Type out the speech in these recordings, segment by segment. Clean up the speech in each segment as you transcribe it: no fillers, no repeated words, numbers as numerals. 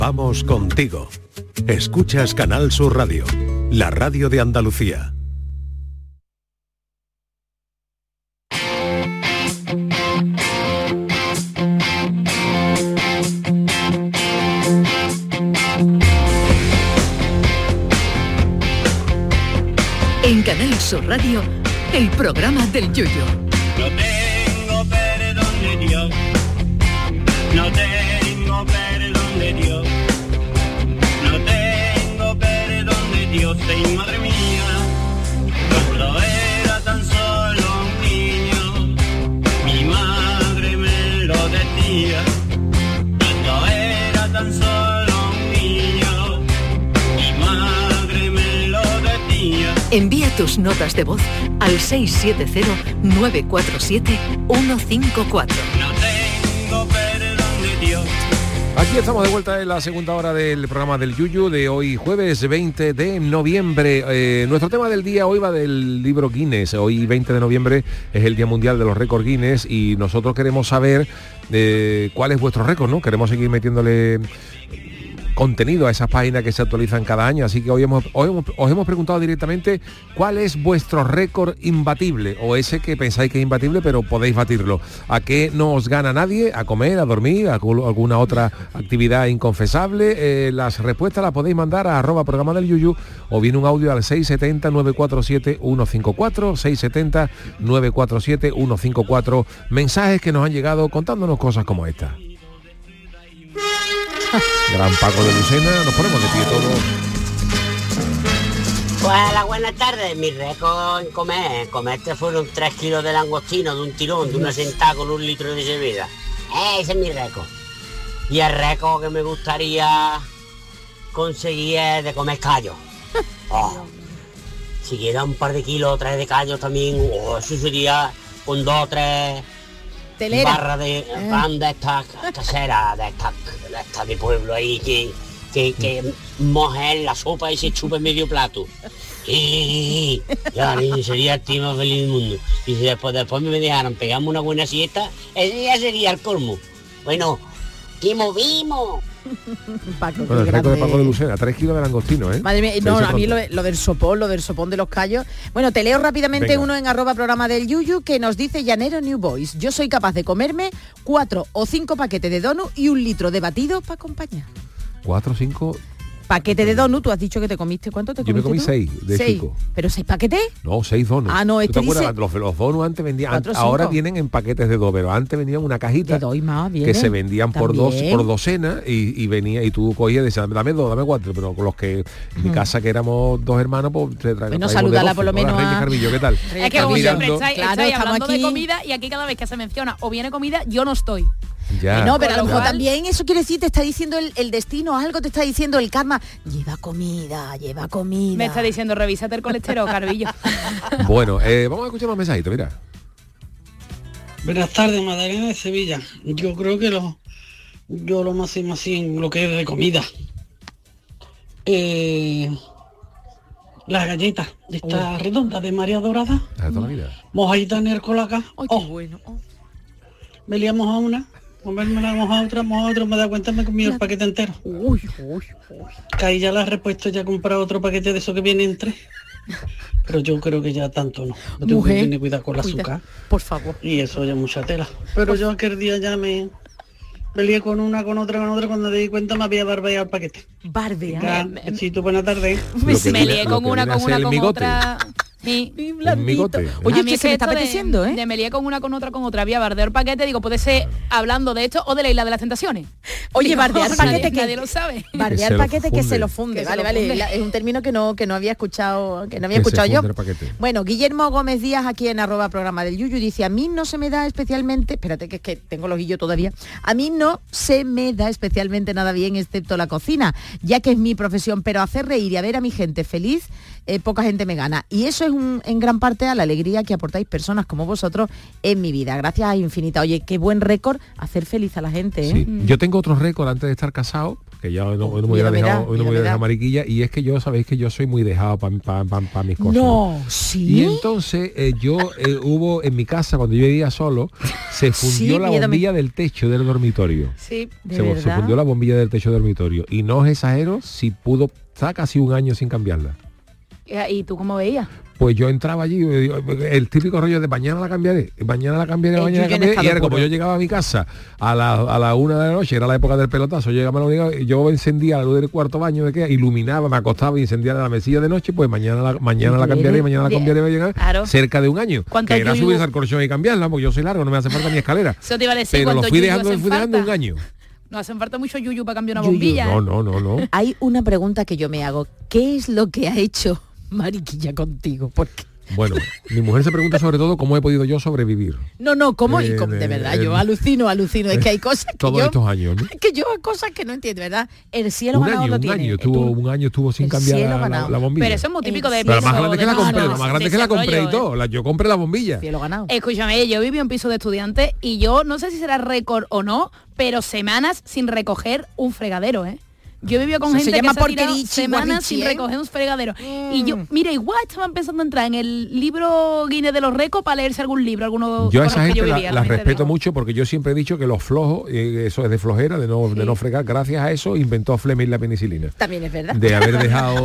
Vamos contigo. Escuchas Canal Sur Radio, la radio de Andalucía. En Canal Sur Radio, el programa del Yuyu. No tengo perdón de Dios, no tengo perdón de Dios, no tengo perdón de Dios, y madre mía, cuando era tan solo un niño, mi madre me lo decía, cuando era tan solo un niño, mi madre me lo decía. Envía tus notas de voz al 670-947-154. No tengo perdón de Dios. Aquí estamos de vuelta en la segunda hora del programa del Yuyu de hoy, jueves 20 de noviembre. Nuestro tema del día hoy va del libro Guinness. Hoy, 20 de noviembre, es el Día Mundial de los Récords Guinness y nosotros queremos saber cuál es vuestro récord, ¿no? Queremos seguir metiéndole contenido a esas páginas que se actualizan cada año, así que hoy os hemos preguntado directamente cuál es vuestro récord imbatible, o ese que pensáis que es imbatible pero podéis batirlo. ¿A qué no os gana nadie? ¿A comer, a dormir, a alguna otra actividad inconfesable? Las respuestas las podéis mandar a @programa del Yuyu o bien un audio al 670-947-154, 670-947-154, mensajes que nos han llegado contándonos cosas como esta. Gran Paco de Lucena, nos ponemos de pie todos. Hola, buenas tardes. Mi récord en comerte fueron 3 kilos de langostino de un tirón, de una sentada con 1 litro de cerveza. Ese es mi récord. Y el récord que me gustaría conseguir es de comer callos. Si quiera un par de kilos o 3 de callos también, eso sería con 2 o 3 barras de pan de estas caseras, de estas de pueblo ahí, que mojen la sopa y se chupe medio plato. Y ya sería el tío más feliz del mundo. Y si después me dejaron pegarme una buena siesta, ese ya sería el colmo. Bueno, ¿qué movimos? Paco, bueno, el récord de Paco de Lucena, 3 kilos de langostino, ¿eh? Madre mía, no, a mí lo del sopón de los callos. Bueno, te leo rápidamente uno en @programa del Yuyu que nos dice Llanero New Boys. Yo soy capaz de comerme 4 o 5 paquetes de donut y 1 litro de batido para acompañar. 4 o 5... Paquete de donut, tú has dicho que te comiste, ¿cuánto te comiste? Yo me comí tú? 6 de 6. chico. ¿Pero 6 paquetes? No, 6 donuts. Ah, no, ¿Tú te acuerdas? Los donuts antes vendían, ahora vienen en paquetes de 2, pero antes venían una cajita que se vendían por docenas y venía y tú cogías y decías, dame 2, dame 4, pero con los que en mi casa que éramos 2 hermanos, pues te traíamos. Bueno, saludala por lo menos. Hola, Reyes Carvillo, ¿qué tal? Es que como siempre estáis hablando aquí de comida y aquí cada vez que se menciona o viene comida, yo no estoy. Ya. No, pero a lo mejor también eso quiere decir, te está diciendo el destino, algo te está diciendo el karma. Lleva comida. Me está diciendo, revísate el colesterol, Carvillo. Bueno, vamos a escuchar más mensajitos, mira. Buenas tardes, Magdalena de Sevilla. Yo creo que yo lo máximo así en lo que es de comida. Las galletas de estas redondas de María Dorada. Mojadita en el colaca. Ay, qué bueno. Me liamos a una, comérmela, moja otra, me da cuenta, me comí el paquete entero. Que ahí ya la he repuesto, ya he comprado otro paquete de eso que viene en 3. Pero yo creo que ya tanto no. Yo tengo que tener cuidado con el azúcar. Por favor. Y eso ya es mucha tela. Pero yo aquel día ya me lié con una, con otra, cuando me di cuenta me había barbeado el paquete. Barbeado. Besito, buena tarde. Me lié con una, con otra. Sí. Oye, ¿qué se me está apeteciendo, de me lié con una, con otra, había bardear el paquete, digo, puede ser hablando de esto o de la Isla de las Tentaciones. Oye, digo, bardear paquete, que nadie lo sabe. Bardear paquete que se lo funde. Vale, es un término que no había escuchado, yo. Bueno, Guillermo Gómez Díaz, aquí en @programa del Yuyu, dice, a mí no se me da especialmente, espérate que es que tengo los guillos todavía, a mí no se me da especialmente nada bien excepto la cocina, ya que es mi profesión, pero hacer reír y a ver a mi gente feliz, poca gente me gana. Y eso es en gran parte a la alegría que aportáis personas como vosotros en mi vida. Gracias infinita. Oye, qué buen récord hacer feliz a la gente, ¿eh? Sí. Yo tengo otro récord antes de estar casado, que ya no me hubiera dejado mariquilla, y es que yo, sabéis que yo soy muy dejado para mis cosas. No, sí. Y entonces hubo en mi casa, cuando yo vivía solo, se fundió la bombilla del techo del dormitorio. Sí, se fundió la bombilla del techo del dormitorio. Y no os exagero, si pudo, está casi un año sin cambiarla. ¿Y tú cómo veías? Pues yo entraba allí, el típico rollo de mañana la cambiaré, y era como yo llegaba a mi casa a la 1 de la noche, era la época del pelotazo, yo encendía la luz del cuarto baño, iluminaba, me acostaba y encendía la mesilla de noche, pues mañana la cambiaré, va a llegar cerca de un año. Que era subirse al colchón y cambiarla, porque yo soy largo, no me hace falta ni escalera. Eso te iba a decir, pero lo fui dejando un año. No hacen falta mucho yuyu para cambiar una bombilla. No. Hay una pregunta que yo me hago. ¿Qué es lo que ha hecho mariquilla contigo? Porque bueno, mi mujer se pregunta sobre todo cómo he podido yo sobrevivir. ¿Cómo? De verdad, yo alucino. Es que hay cosas que todos estos años, ¿no? Que yo cosas que no entiendo, ¿verdad? El cielo ganado lo tiene. Un año estuvo sin cambiar la bombilla. Pero eso es muy típico de piso. Pero más grande que la compré, más grande que la compré y todo. Yo compré la bombilla. Cielo ganado. Escúchame, yo viví en piso de estudiante y yo no sé si será récord o no, pero semanas sin recoger un fregadero, ¿eh? Yo he vivido con gente que se ha tirado semanas sin recoger un fregadero. Y yo, mira, igual estaban pensando entrar en el libro Guinness de los récords para leerse algún libro, yo a esa gente la respeto mucho, porque yo siempre he dicho que los flojos, eso es de flojera, de no fregar. Gracias a eso inventó Fleming la penicilina. También es verdad. De haber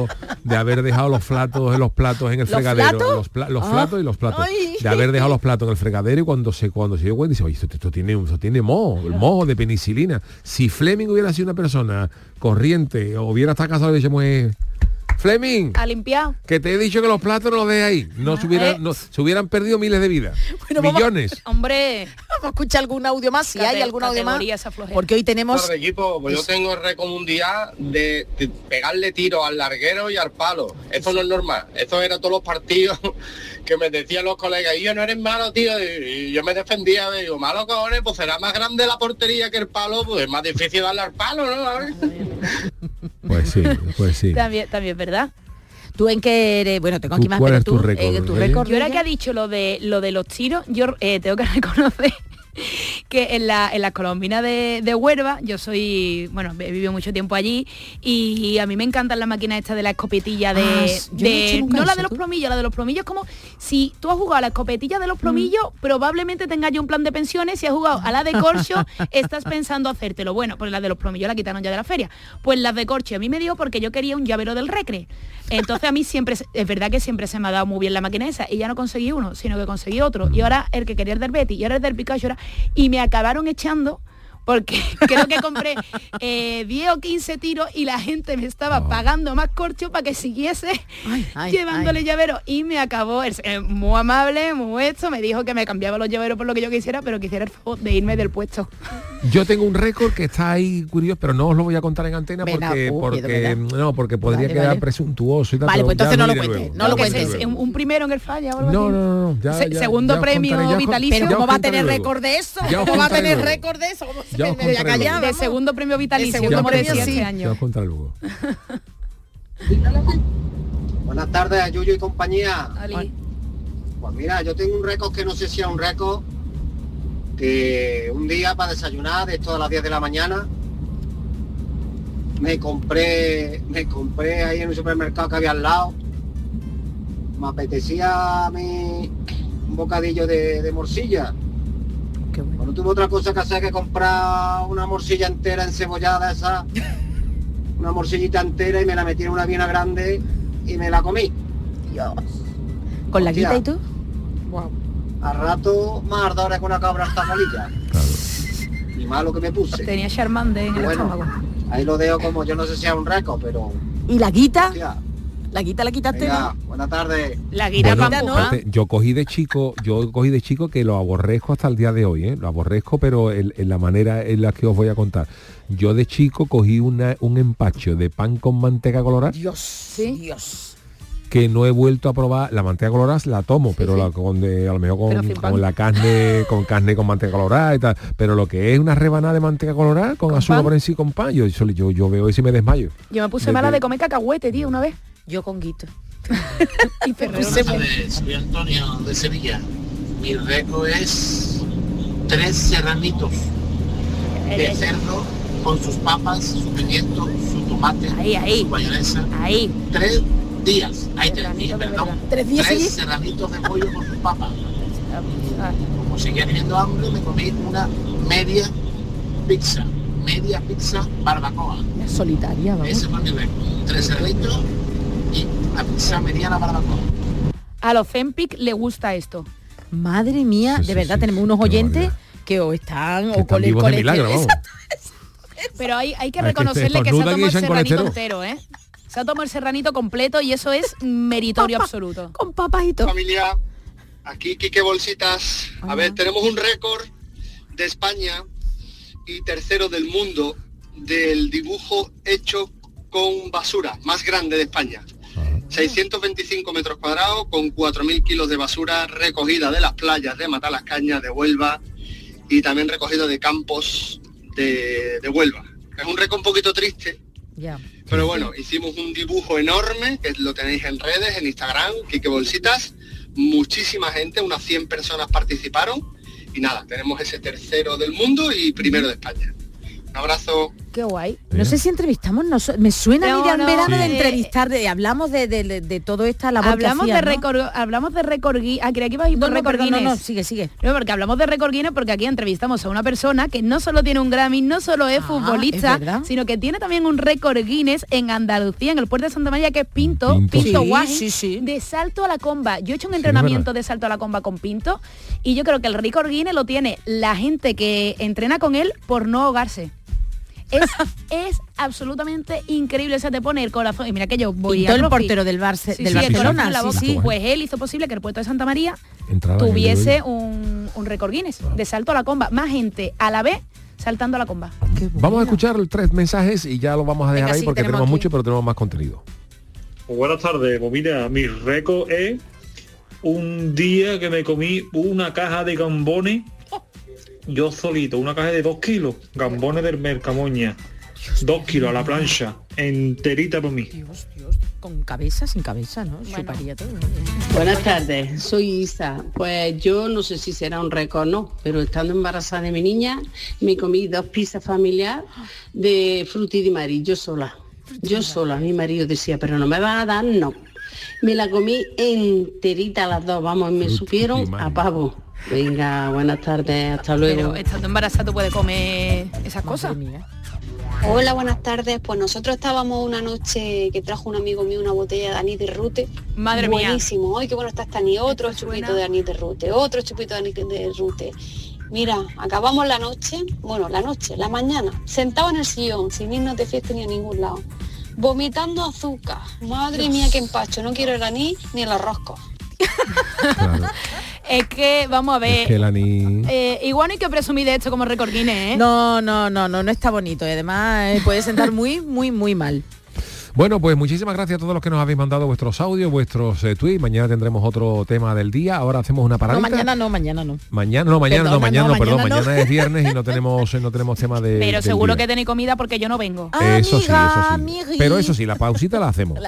dejado los platos en el fregadero. Los platos y los platos. Ay. De haber dejado los platos en el fregadero, y cuando se dio cuenta, dice, oye, esto tiene moho, el moho de penicilina. Si Fleming hubiera sido una persona corriente, o hubiera estado casado, y decimos, Fleming, a limpiar, que te he dicho que los platos no los dejes ahí, se hubieran perdido miles de vidas, millones. Hombre, vamos a escuchar algún audio más, si hay algún audio más, porque hoy tenemos equipo. Pues yo tengo el récord mundial de pegarle tiro al larguero y al palo. Esto no es normal, esto era todos los partidos que me decían los colegas, y yo no eres malo, tío, y yo me defendía, digo, malo cojones, pues será más grande la portería que el palo, pues es más difícil darle al palo, ¿no? Pues sí. También es verdad. ¿Tú en qué eres? Bueno, tengo aquí más, pero tú, tu récord. Yo ahora que ha dicho lo de los tiros, yo tengo que reconocer que en las colombinas de Huelva, yo soy, bueno, he vivido mucho tiempo allí, y a mí me encantan las máquinas estas de la escopetilla no la de los plomillos, la de los plomillos, como si tú has jugado a la escopetilla de los plomillos, probablemente tengas ya un plan de pensiones. Si has jugado a la de corcho, estás pensando hacértelo. Bueno, pues la de los plomillos la quitaron ya de la feria. Pues las de corcho a mí me dio porque yo quería un llavero del Recre. Entonces a mí siempre, es verdad que siempre se me ha dado muy bien la máquina esa, y ya no conseguí uno, sino que conseguí otro. Y ahora el que quería el del Betis, y ahora el del Pikachu, y me acabaron echando porque creo que compré 10 o 15 tiros y la gente me estaba pagando más corcho para que siguiese llevándole llavero, y me acabó, muy amable, muy esto, me dijo que me cambiaba los llaveros por lo que yo quisiera, pero quisiera el favor de irme del puesto. Yo tengo un récord que está ahí curioso, pero no os lo voy a contar en antena porque podría quedar presuntuoso y tal. Vale, pues entonces no lo cuentes. No lo cuentes. Un primero en el falla. No. Segundo premio vitalicio. ¿Cómo va a tener récord de eso? ¿Cómo va a tener récord de eso? De segundo premio vitalicio. Como decía este año. Te voy a contar luego. Buenas tardes a Yuyu y compañía. Ali. Pues mira, yo tengo un récord que no sé si es un récord, que un día para desayunar, de esto a las 10 de la mañana, me compré ahí en un supermercado que había al lado. Me apetecía a mí un bocadillo de morcilla. Bueno, tuve otra cosa que hacer que comprar una morcilla entera encebollada, una morcillita entera, y me la metí en una viena grande y me la comí. Dios. ¿Con la guita y tú? Wow. A rato más ardores con una cabra hasta molilla. Claro. Y malo que me puse. Tenía Charmande en el estómago. Ahí lo dejo, como yo no sé si es un récord, pero... ¿Y la guita? Hostia. La guita la quitaste. Venga, buenas tardes. La guita ¿no? Yo cogí de chico que lo aborrezco hasta el día de hoy, lo aborrezco, pero en la manera en la que os voy a contar. Yo de chico cogí un empacho de pan con manteca colorada. Dios. Que no he vuelto a probar. La manteca colorada la tomo, pero a lo mejor con la carne, con manteca colorada y tal. Pero lo que es una rebanada de manteca colorada con azúcar por encima, con pan, yo veo eso y me desmayo. Yo me puse mala de comer cacahuete, tío, una vez. Yo con guito. Y soy Antonio de Sevilla. Mi récord es 3 serranitos de cerdo con sus papas, su pimiento, su tomate, su mayonesa. 3 días. Hay 3 días, perdón. 3 días. 3 serranitos de pollo con sus papas. Como seguía teniendo hambre, me comí una media pizza barbacoa. Solitaria, vamos. Ese fue mi récord. 3 serranitos y una pizza mediana barbacoa. A los Zempic le gusta esto. Madre mía, de verdad tenemos unos oyentes que o están o con el colesterol. Pero hay que reconocerle que se ha tomado el serranito entero, ¿eh? Se ha tomado el serranito completo y eso es meritorio absoluto. Con papas y todo. Familia, aquí Quique Bolsitas. A ver, tenemos un récord de España y tercero del mundo del dibujo hecho con basura más grande de España. 625 metros cuadrados con 4.000 kilos de basura recogida de las playas de Matalascaña, de Huelva y también recogida de campos de Huelva. Es un récord un poquito triste, pero bueno, hicimos un dibujo enorme, que lo tenéis en redes, en Instagram, Quique Bolsitas, muchísima gente, unas 100 personas participaron y nada, tenemos ese tercero del mundo y primero de España. Un abrazo. Qué guay. No sé si entrevistamos, me suena a mí de verano de entrevistar, hablamos de todo esta labor hablamos que hacía, de récord, hablamos de récord Guinness. Creía que iba a ir por récord Guinness. No, sigue. No, porque hablamos de récord Guinness porque aquí entrevistamos a una persona que no solo tiene un Grammy, no solo es futbolista, sino que tiene también un récord Guinness en Andalucía, en el puerto de Santa María, que es Pinto Guay, de salto a la comba. Yo he hecho un entrenamiento de salto a la comba con Pinto y yo creo que el récord Guinness lo tiene la gente que entrena con él por no ahogarse. Es absolutamente increíble. O sea, te pone el corazón. Y mira que yo voy a el portero del Barcelona. Pues él hizo posible que el puerto de Santa María tuviese un récord Guinness de salto a la comba. Más gente a la vez saltando a la comba. Vamos a escuchar 3 mensajes y ya lo vamos a dejar ahí porque tenemos mucho, pero tenemos más contenido. Buenas tardes. Pues mira, mi récord es un día que me comí una caja de gambones. Yo solito, una caja de 2 kilos, gambones del Mercamoña, 2 kilos a la plancha, enterita por mí. Dios, con cabeza, sin cabeza, ¿no? Chuparía todo. Buenas tardes, soy Isa. Pues yo no sé si será un récord, no, pero estando embarazada de mi niña, me comí 2 pizzas familiares de frutti di mare, yo sola. Mi marido decía, pero no me van a dar, no. Me la comí enterita las 2, vamos, me supieron a pavo. Venga, buenas tardes, hasta luego. Pero estando embarazada tú puedes comer esas cosas. Hola, buenas tardes. Pues nosotros estábamos una noche que trajo un amigo mío una botella de anís de rute. Madre mía. Buenísimo. Ay, qué bueno está este anís. Otro chupito de anís de rute. Otro chupito de anís de rute. Mira, acabamos la mañana, sentados en el sillón, sin irnos de fiesta ni a ningún lado. Vomitando azúcar. Madre mía, qué empacho. No quiero el anís ni el rosco. Claro. Es que, vamos a ver, es que el anís... igual no hay que presumir de esto como récord Guinness, ¿eh? No está bonito y además puede sentar muy mal. Bueno, pues muchísimas gracias a todos los que nos habéis mandado vuestros audios, vuestros tweets. Mañana tendremos otro tema del día. Ahora hacemos una paradita. Mañana no. Mañana es viernes y no tenemos tema de... Pero seguro que tenéis comida porque yo no vengo. Eso sí. Pero eso sí, la pausita la hacemos.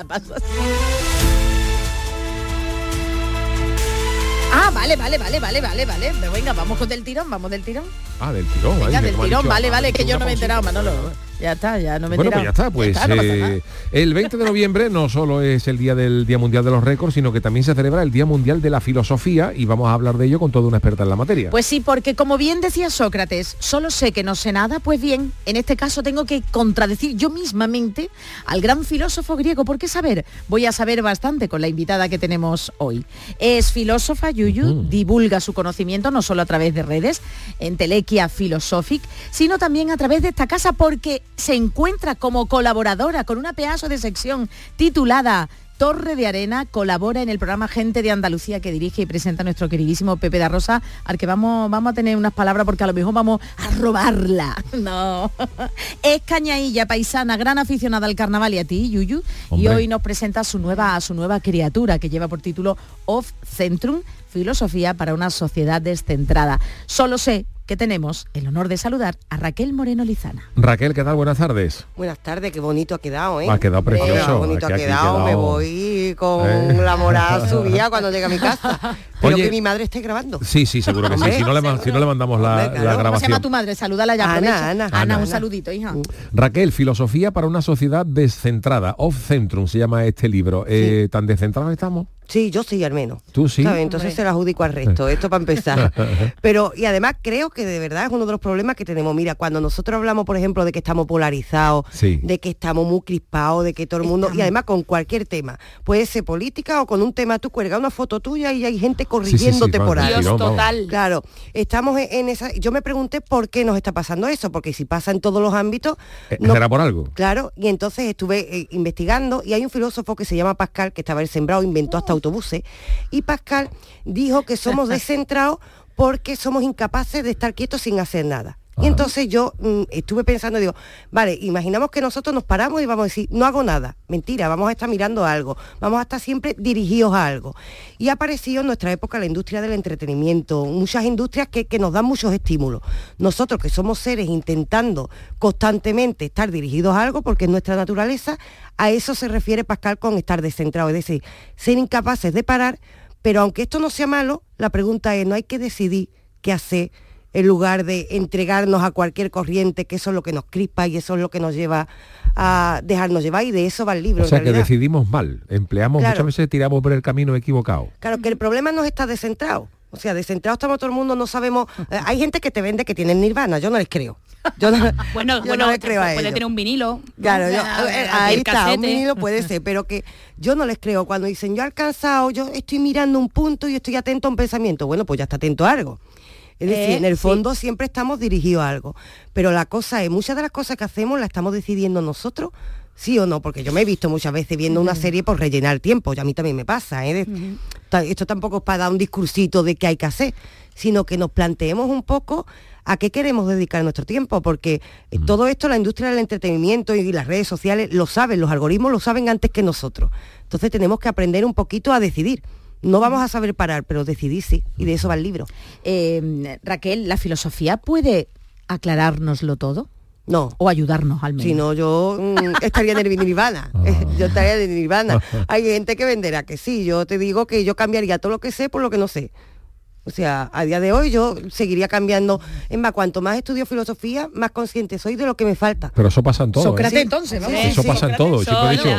Vale. Pero venga, vamos del tirón. Del tirón. Venga, del tirón, vale, que yo no me he enterado, Manolo. Ya está, ya no me he enterado. Bueno, pues ya está, pues no pasa nada. El 20 de noviembre no solo es el día del Día Mundial de los Récords, sino que también se celebra el Día Mundial de la Filosofía y vamos a hablar de ello con toda una experta en la materia. Pues sí, porque como bien decía Sócrates, solo sé que no sé nada, pues bien, en este caso tengo que contradecir yo mismamente al gran filósofo griego, porque voy a saber bastante con la invitada que tenemos hoy. Es filósofa, Yuyu, divulga su conocimiento no solo a través de redes, en Telequia Philosophic, sino también a través de esta casa porque se encuentra como colaboradora con una pedazo de sección titulada Torre de Arena, colabora en el programa Gente de Andalucía que dirige y presenta nuestro queridísimo Pepe da Rosa, al que vamos a tener unas palabras porque a lo mejor vamos a robarla. No. Es cañailla, paisana, gran aficionada al carnaval y a ti, Yuyu, y hoy nos presenta su nueva criatura que lleva por título Off Centrum, filosofía para una sociedad descentrada. Solo sé que tenemos el honor de saludar a Raquel Moreno Lizana. Raquel, ¿qué tal? Buenas tardes. Buenas tardes, qué bonito ha quedado, ¿eh? Ha quedado precioso. Bonito ha quedado, me voy con la moral subida cuando llegue a mi casa. Pero que mi madre esté grabando. Sí, seguro que sí. Si no le mandamos la grabación. ¿Cómo se llama tu madre? Salúdala ya. Ana, un saludito, hija. Raquel, Filosofía para una sociedad descentrada. Off Centrum se llama este libro. ¿Tan descentrados estamos? Sí, yo sí, al menos. ¿Tú sí? ¿Sabes? Entonces se lo adjudico al resto, esto para empezar. Pero, y además creo que de verdad es uno de los problemas que tenemos. Mira, cuando nosotros hablamos, por ejemplo, de que estamos polarizados, de que estamos muy crispados, de que todo el mundo, y además con cualquier tema, puede ser política o con un tema, tú cuelgas una foto tuya y hay gente corrigiéndote por ahí. Dios, total. Claro, estamos en esa... Yo me pregunté por qué nos está pasando eso, porque si pasa en todos los ámbitos... ¿Será por algo? Claro, y entonces estuve investigando y hay un filósofo que se llama Pascal, que estaba el sembrado, inventó hasta autobuses, y Pascal dijo que somos descentrados porque somos incapaces de estar quietos sin hacer nada. Y entonces yo estuve pensando, digo, vale, imaginamos que nosotros nos paramos y vamos a decir, no hago nada. Mentira, vamos a estar mirando algo, vamos a estar siempre dirigidos a algo. Y ha aparecido en nuestra época la industria del entretenimiento, muchas industrias que nos dan muchos estímulos. Nosotros que somos seres intentando constantemente estar dirigidos a algo, porque es nuestra naturaleza, a eso se refiere Pascal con estar descentrado, es decir, ser incapaces de parar, pero aunque esto no sea malo, la pregunta es, no hay que decidir qué hacer en lugar de entregarnos a cualquier corriente, que eso es lo que nos crispa y eso es lo que nos lleva a dejarnos llevar, y de eso va el libro. O sea, que decidimos mal, empleamos, muchas veces tiramos por el camino equivocado. Claro, que el problema no está descentrado. O sea, descentrado estamos todo el mundo, no sabemos... hay gente que te vende que tiene Nirvana, yo no les creo. Yo no les creo a ellos. Puede tener un vinilo. Claro, ahí está, un vinilo puede ser, pero que yo no les creo. Cuando dicen, yo he alcanzado, yo estoy mirando un punto y estoy atento a un pensamiento. Bueno, pues ya está atento a algo. Es decir, en el fondo siempre estamos dirigidos a algo. Pero la cosa es, muchas de las cosas que hacemos las estamos decidiendo nosotros, sí o no, porque yo me he visto muchas veces viendo una serie por rellenar tiempo, y a mí también me pasa, Esto tampoco es para dar un discursito de qué hay que hacer, sino que nos planteemos un poco a qué queremos dedicar nuestro tiempo, porque todo esto la industria del entretenimiento y las redes sociales lo saben, los algoritmos lo saben antes que nosotros. Entonces tenemos que aprender un poquito a decidir. No vamos a saber parar, pero decidir sí, y de eso va el libro. Raquel, ¿la filosofía puede aclarárnoslo todo? No. O ayudarnos al menos. Si no, yo estaría en el Nirvana. Yo estaría en el Nirvana. Hay gente que venderá que sí. Yo te digo que yo cambiaría todo lo que sé por lo que no sé. O sea, a día de hoy yo seguiría cambiando. Es más, cuanto más estudio filosofía, más consciente soy de lo que me falta. Pero eso pasa en todo. Sócrates, entonces, vamos. Eso pasa en todo. Siempre he dicho,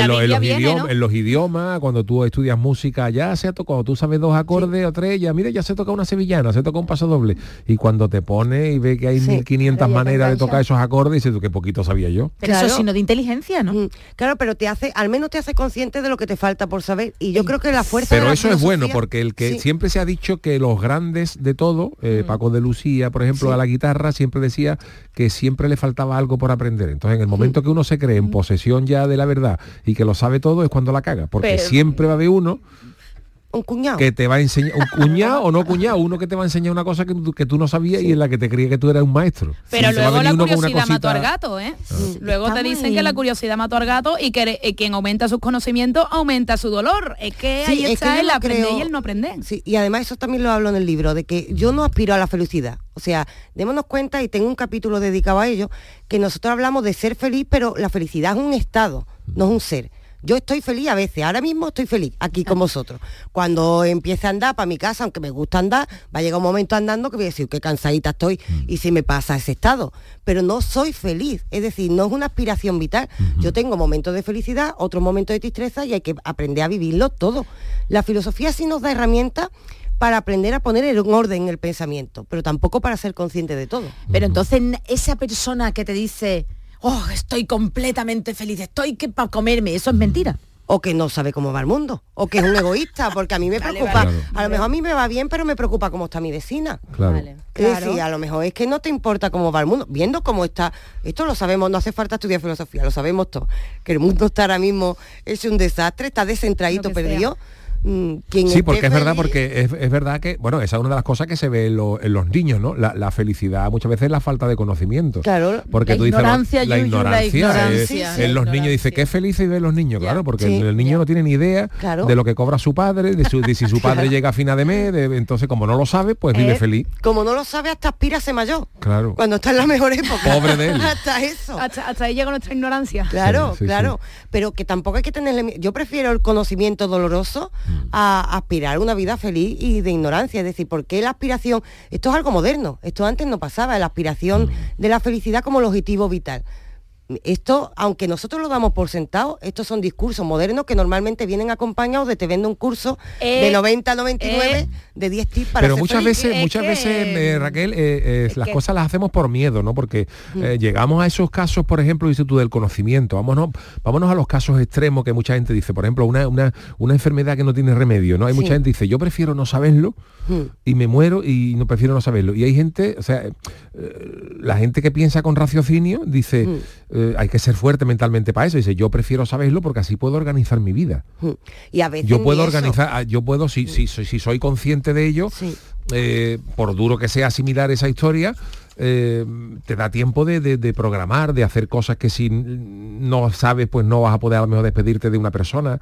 en los idiomas, cuando tú estudias música, ya se ha tocado, tú sabes 2 acordes o 3, ya se toca una sevillana, se toca un paso doble. Y cuando te pones y ves que hay 1500 maneras de tocar esos acordes, dices tú, qué poquito sabía yo. Pero eso sino de inteligencia, ¿no? Claro, pero al menos te hace consciente de lo que te falta por saber. Y yo creo que la fuerza de la filosofía... Pero eso es bueno, porque el que siempre se ha dicho que los grandes de todo, Paco de Lucía, por ejemplo, a la guitarra, siempre decía que siempre le faltaba algo por aprender. Entonces, en el momento que uno se cree en posesión ya de la verdad y que lo sabe todo, es cuando la caga, porque siempre va a haber uno un cuñado que te va a enseñar, un cuñado o no cuñado, uno que te va a enseñar una cosa que tú no sabías y en la que te creía que tú eras un maestro. Pero luego la curiosidad mató al gato, Luego te dicen que la curiosidad mató al gato y que quien aumenta sus conocimientos aumenta su dolor. Es que ahí está el aprender y el no aprender. Sí, y además eso también lo hablo en el libro, de que yo no aspiro a la felicidad. O sea, démonos cuenta, y tengo un capítulo dedicado a ello, que nosotros hablamos de ser feliz, pero la felicidad es un estado, no es un ser. Yo estoy feliz a veces, ahora mismo estoy feliz, aquí con vosotros. Cuando empiece a andar para mi casa, aunque me gusta andar, va a llegar un momento andando que voy a decir qué cansadita estoy y se me pasa ese estado. Pero no soy feliz, es decir, no es una aspiración vital. Yo tengo momentos de felicidad, otros momentos de tristeza y hay que aprender a vivirlo todo. La filosofía sí nos da herramientas para aprender a poner en orden el pensamiento, pero tampoco para ser consciente de todo. Pero entonces esa persona que te dice... estoy completamente feliz, estoy que para comerme, eso es mentira. O que no sabe cómo va el mundo, o que es un egoísta, porque a mí me preocupa, claro. A lo mejor a mí me va bien, pero me preocupa cómo está mi vecina. Claro. Es decir, a lo mejor es que no te importa cómo va el mundo, viendo cómo está, esto lo sabemos, no hace falta estudiar filosofía, lo sabemos todos, que el mundo está ahora mismo, es un desastre, está descentradito, perdido. Sí, porque es verdad, porque es verdad que, bueno, esa es una de las cosas que se ve en los niños, ¿no? La felicidad muchas veces es la falta de conocimiento. Claro, porque la tú dices, la ignorancia. En los niños dice, qué felices ven los niños, claro, porque el niño no tiene ni idea de lo que cobra su padre, de si su padre llega a fin de mes, entonces como no lo sabe, pues vive feliz. Como no lo sabe, hasta aspira a ser mayor. Claro. Cuando está en la mejor época. Pobre de él. Hasta eso. Hasta ahí llega nuestra ignorancia. Claro, claro. Pero que tampoco hay que tenerle... Yo prefiero el conocimiento doloroso a aspirar a una vida feliz y de ignorancia. Es decir, ¿por qué la aspiración? Esto es algo moderno. Esto antes no pasaba. La aspiración de la felicidad como el objetivo vital. Esto, aunque nosotros lo damos por sentado, estos son discursos modernos que normalmente vienen acompañados de te vendo un curso de 90 a 99 de 10 tips para pero ser muchas veces Raquel, las cosas las hacemos por miedo, ¿no? Porque llegamos a esos casos, por ejemplo, dices tú, del conocimiento. Vámonos a los casos extremos que mucha gente dice, por ejemplo, una enfermedad que no tiene remedio, ¿no? Hay mucha gente que dice, yo prefiero no saberlo y me muero y no prefiero no saberlo. Y hay gente, o sea, la gente que piensa con raciocinio dice, hay que ser fuerte mentalmente para eso. Dice, yo prefiero saberlo porque así puedo organizar mi vida. Y a veces yo puedo organizar, si soy consciente de ello, por duro que sea asimilar esa historia, te da tiempo de programar, de hacer cosas que si no sabes, pues no vas a poder a lo mejor despedirte de una persona.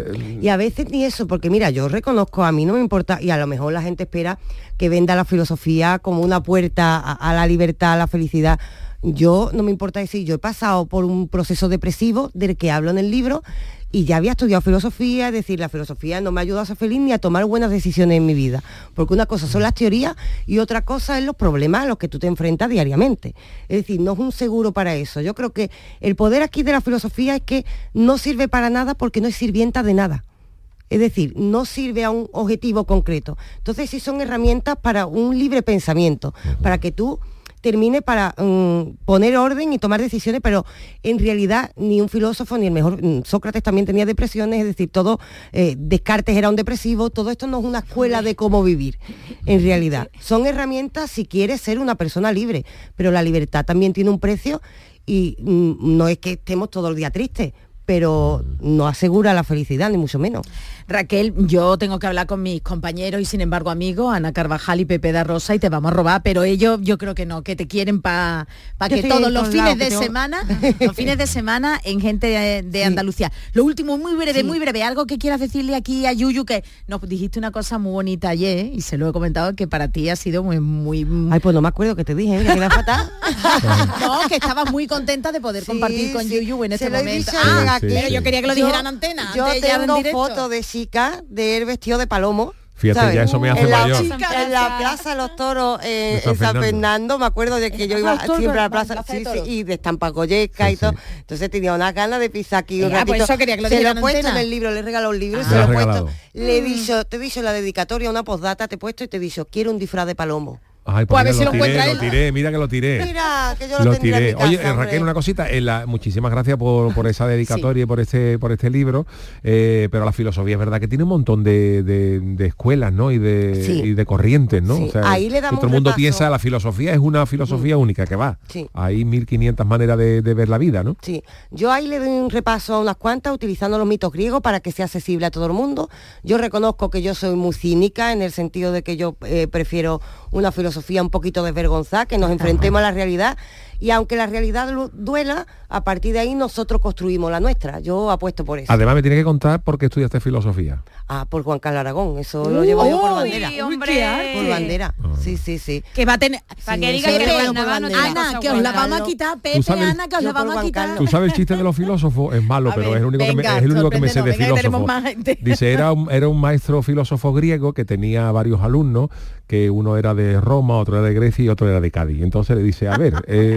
Y a veces ni eso, porque mira, yo reconozco, a mí no me importa, y a lo mejor la gente espera que venda la filosofía como una puerta a la libertad, a la felicidad. Yo no me importa decir, yo he pasado por un proceso depresivo del que hablo en el libro y ya había estudiado filosofía, es decir, la filosofía no me ha ayudado a ser feliz ni a tomar buenas decisiones en mi vida, porque una cosa son las teorías y otra cosa es los problemas a los que tú te enfrentas diariamente. Es decir, no es un seguro para eso. Yo creo que el poder aquí de la filosofía es que no sirve para nada porque no es sirvienta de nada. Es decir, no sirve a un objetivo concreto. Entonces sí son herramientas para un libre pensamiento, para que tú termine para poner orden y tomar decisiones, pero en realidad ni un filósofo, ni el mejor, Sócrates también tenía depresiones, es decir, todo, Descartes era un depresivo, todo esto no es una escuela de cómo vivir, en realidad. Son herramientas si quieres ser una persona libre, pero la libertad también tiene un precio y no es que estemos todo el día tristes, pero no asegura la felicidad, ni mucho menos. Raquel, yo tengo que hablar con mis compañeros y sin embargo amigos, Ana Carvajal y Pepe da Rosa, y te vamos a robar, pero ellos yo creo que no, que te quieren para que todos los fines de semana, los fines de semana en Gente de Andalucía. Lo último, muy breve, algo que quieras decirle aquí a Yuyu, que nos dijiste una cosa muy bonita ayer, y se lo he comentado, que para ti ha sido muy... Ay, pues no me acuerdo que te dije, que era fatal. No, que estabas muy contenta de poder compartir con Yuyu en este momento. Pero yo quería que lo dijera en antena. Yo tengo fotos de chica de él vestido de palomo. Fíjate, ¿sabes? Ya eso me hace mayor. En la Plaza de los Toros en San Fernando, me acuerdo de que yo iba siempre a la plaza y de estampacollesca y todo. Entonces tenía unas ganas de pisar aquí un ratito. Por eso quería que lo se lo he puesto en el libro, le he regalado un libro y se lo he puesto. Le he dicho, te he dicho la dedicatoria, una postdata, te he puesto y te he dicho, quiero un disfraz de palomo. Ay, pues, a ver si lo encuentra él. Mira que lo tiré. Mira, que yo lo tiré. Oye, Raquel, una cosita, muchísimas gracias por esa dedicatoria y por este libro, pero la filosofía es verdad que tiene un montón de escuelas, ¿no? Y de corrientes, ¿no? O sea, ahí le damos todo el mundo piensa la filosofía es una filosofía única que va. Sí. Hay 1500 maneras de ver la vida, ¿no? Sí. Yo ahí le doy un repaso a unas cuantas utilizando los mitos griegos para que sea accesible a todo el mundo. Yo reconozco que yo soy muy cínica en el sentido de que yo prefiero una filosofía un poquito desvergonzada, que nos enfrentemos a la realidad, y aunque la realidad duela, a partir de ahí nosotros construimos la nuestra. Yo apuesto por eso. Además me tiene que contar por qué estudiaste filosofía. Por Juan Carlos Aragón, eso lo llevo yo por bandera. Hombre. Por bandera. Sí. Que va a tener... Para que diga que Ana, que os la vamos a quitar, Pepe, Ana, que os la vamos a quitar. ¿Tú sabes el chiste de los filósofos? Es malo, pero es el único que me sé de filósofo. Dice, era un maestro filósofo griego que tenía varios alumnos, que uno era de Roma, otro era de Grecia y otro era de Cádiz. Entonces le dice, a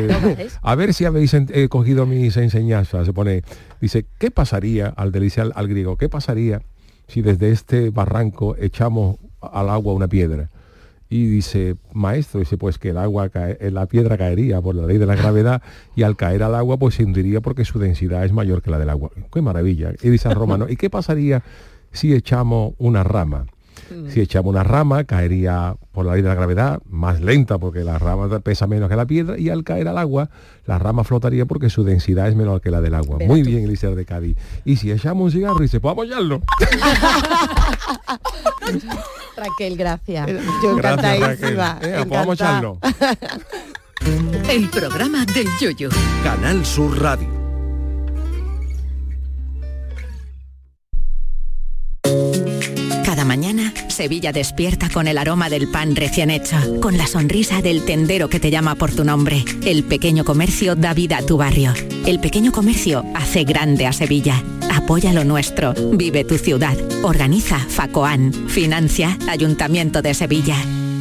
ver si habéis cogido mis enseñanzas. Dice, ¿qué pasaría, le dice al griego, qué pasaría si desde este barranco echamos al agua una piedra? Y dice, maestro, pues que la piedra caería por la ley de la gravedad, y al caer al agua pues se hundiría porque su densidad es mayor que la del agua. ¡Qué maravilla! Y dice al romano, ¿y qué pasaría si echamos una rama? Si echamos una rama, caería por la ley de la gravedad, más lenta porque la rama pesa menos que la piedra, y al caer al agua, la rama flotaría porque su densidad es menor que la del agua. Muy bien, Elísea de Cádiz. Y si echamos un cigarro y se puede apoyarlo. Raquel, gracias. Yo encantadísima. Podemos echarlo. El programa del Yoyo. Canal Sur Radio. Cada mañana, Sevilla despierta con el aroma del pan recién hecho, con la sonrisa del tendero que te llama por tu nombre. El pequeño comercio da vida a tu barrio. El pequeño comercio hace grande a Sevilla. Apoya lo nuestro. Vive tu ciudad. Organiza Facoan. Financia Ayuntamiento de Sevilla.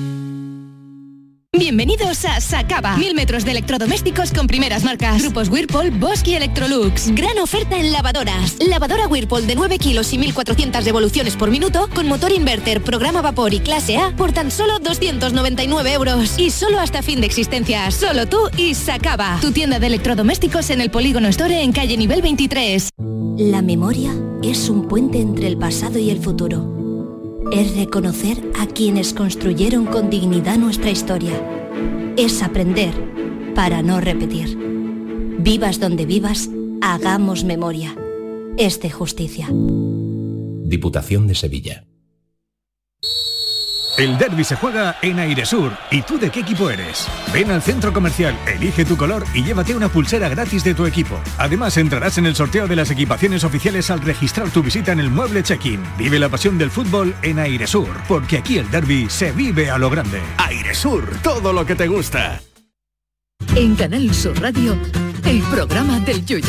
Bienvenidos a Sacaba. 1000 metros de electrodomésticos con primeras marcas. Grupos Whirlpool, Bosch y Electrolux. Gran oferta en lavadoras. Lavadora Whirlpool de 9 kilos y 1400 revoluciones por minuto con motor inverter, programa vapor y clase A por tan solo 299 euros. Y solo hasta fin de existencia. Solo tú y Sacaba. Tu tienda de electrodomésticos en el Polígono Store en calle nivel 23. La memoria es un puente entre el pasado y el futuro. Es reconocer a quienes construyeron con dignidad nuestra historia. Es aprender para no repetir. Vivas donde vivas, hagamos memoria. Es de justicia. Diputación de Sevilla. El derbi se juega en Airesur. ¿Y tú de qué equipo eres? Ven al centro comercial, elige tu color y llévate una pulsera gratis de tu equipo. Además, entrarás en el sorteo de las equipaciones oficiales al registrar tu visita en el mueble check-in. Vive la pasión del fútbol en Airesur, porque aquí el derbi se vive a lo grande. Airesur, todo lo que te gusta. En Canal Sur Radio, el programa del Yoyo.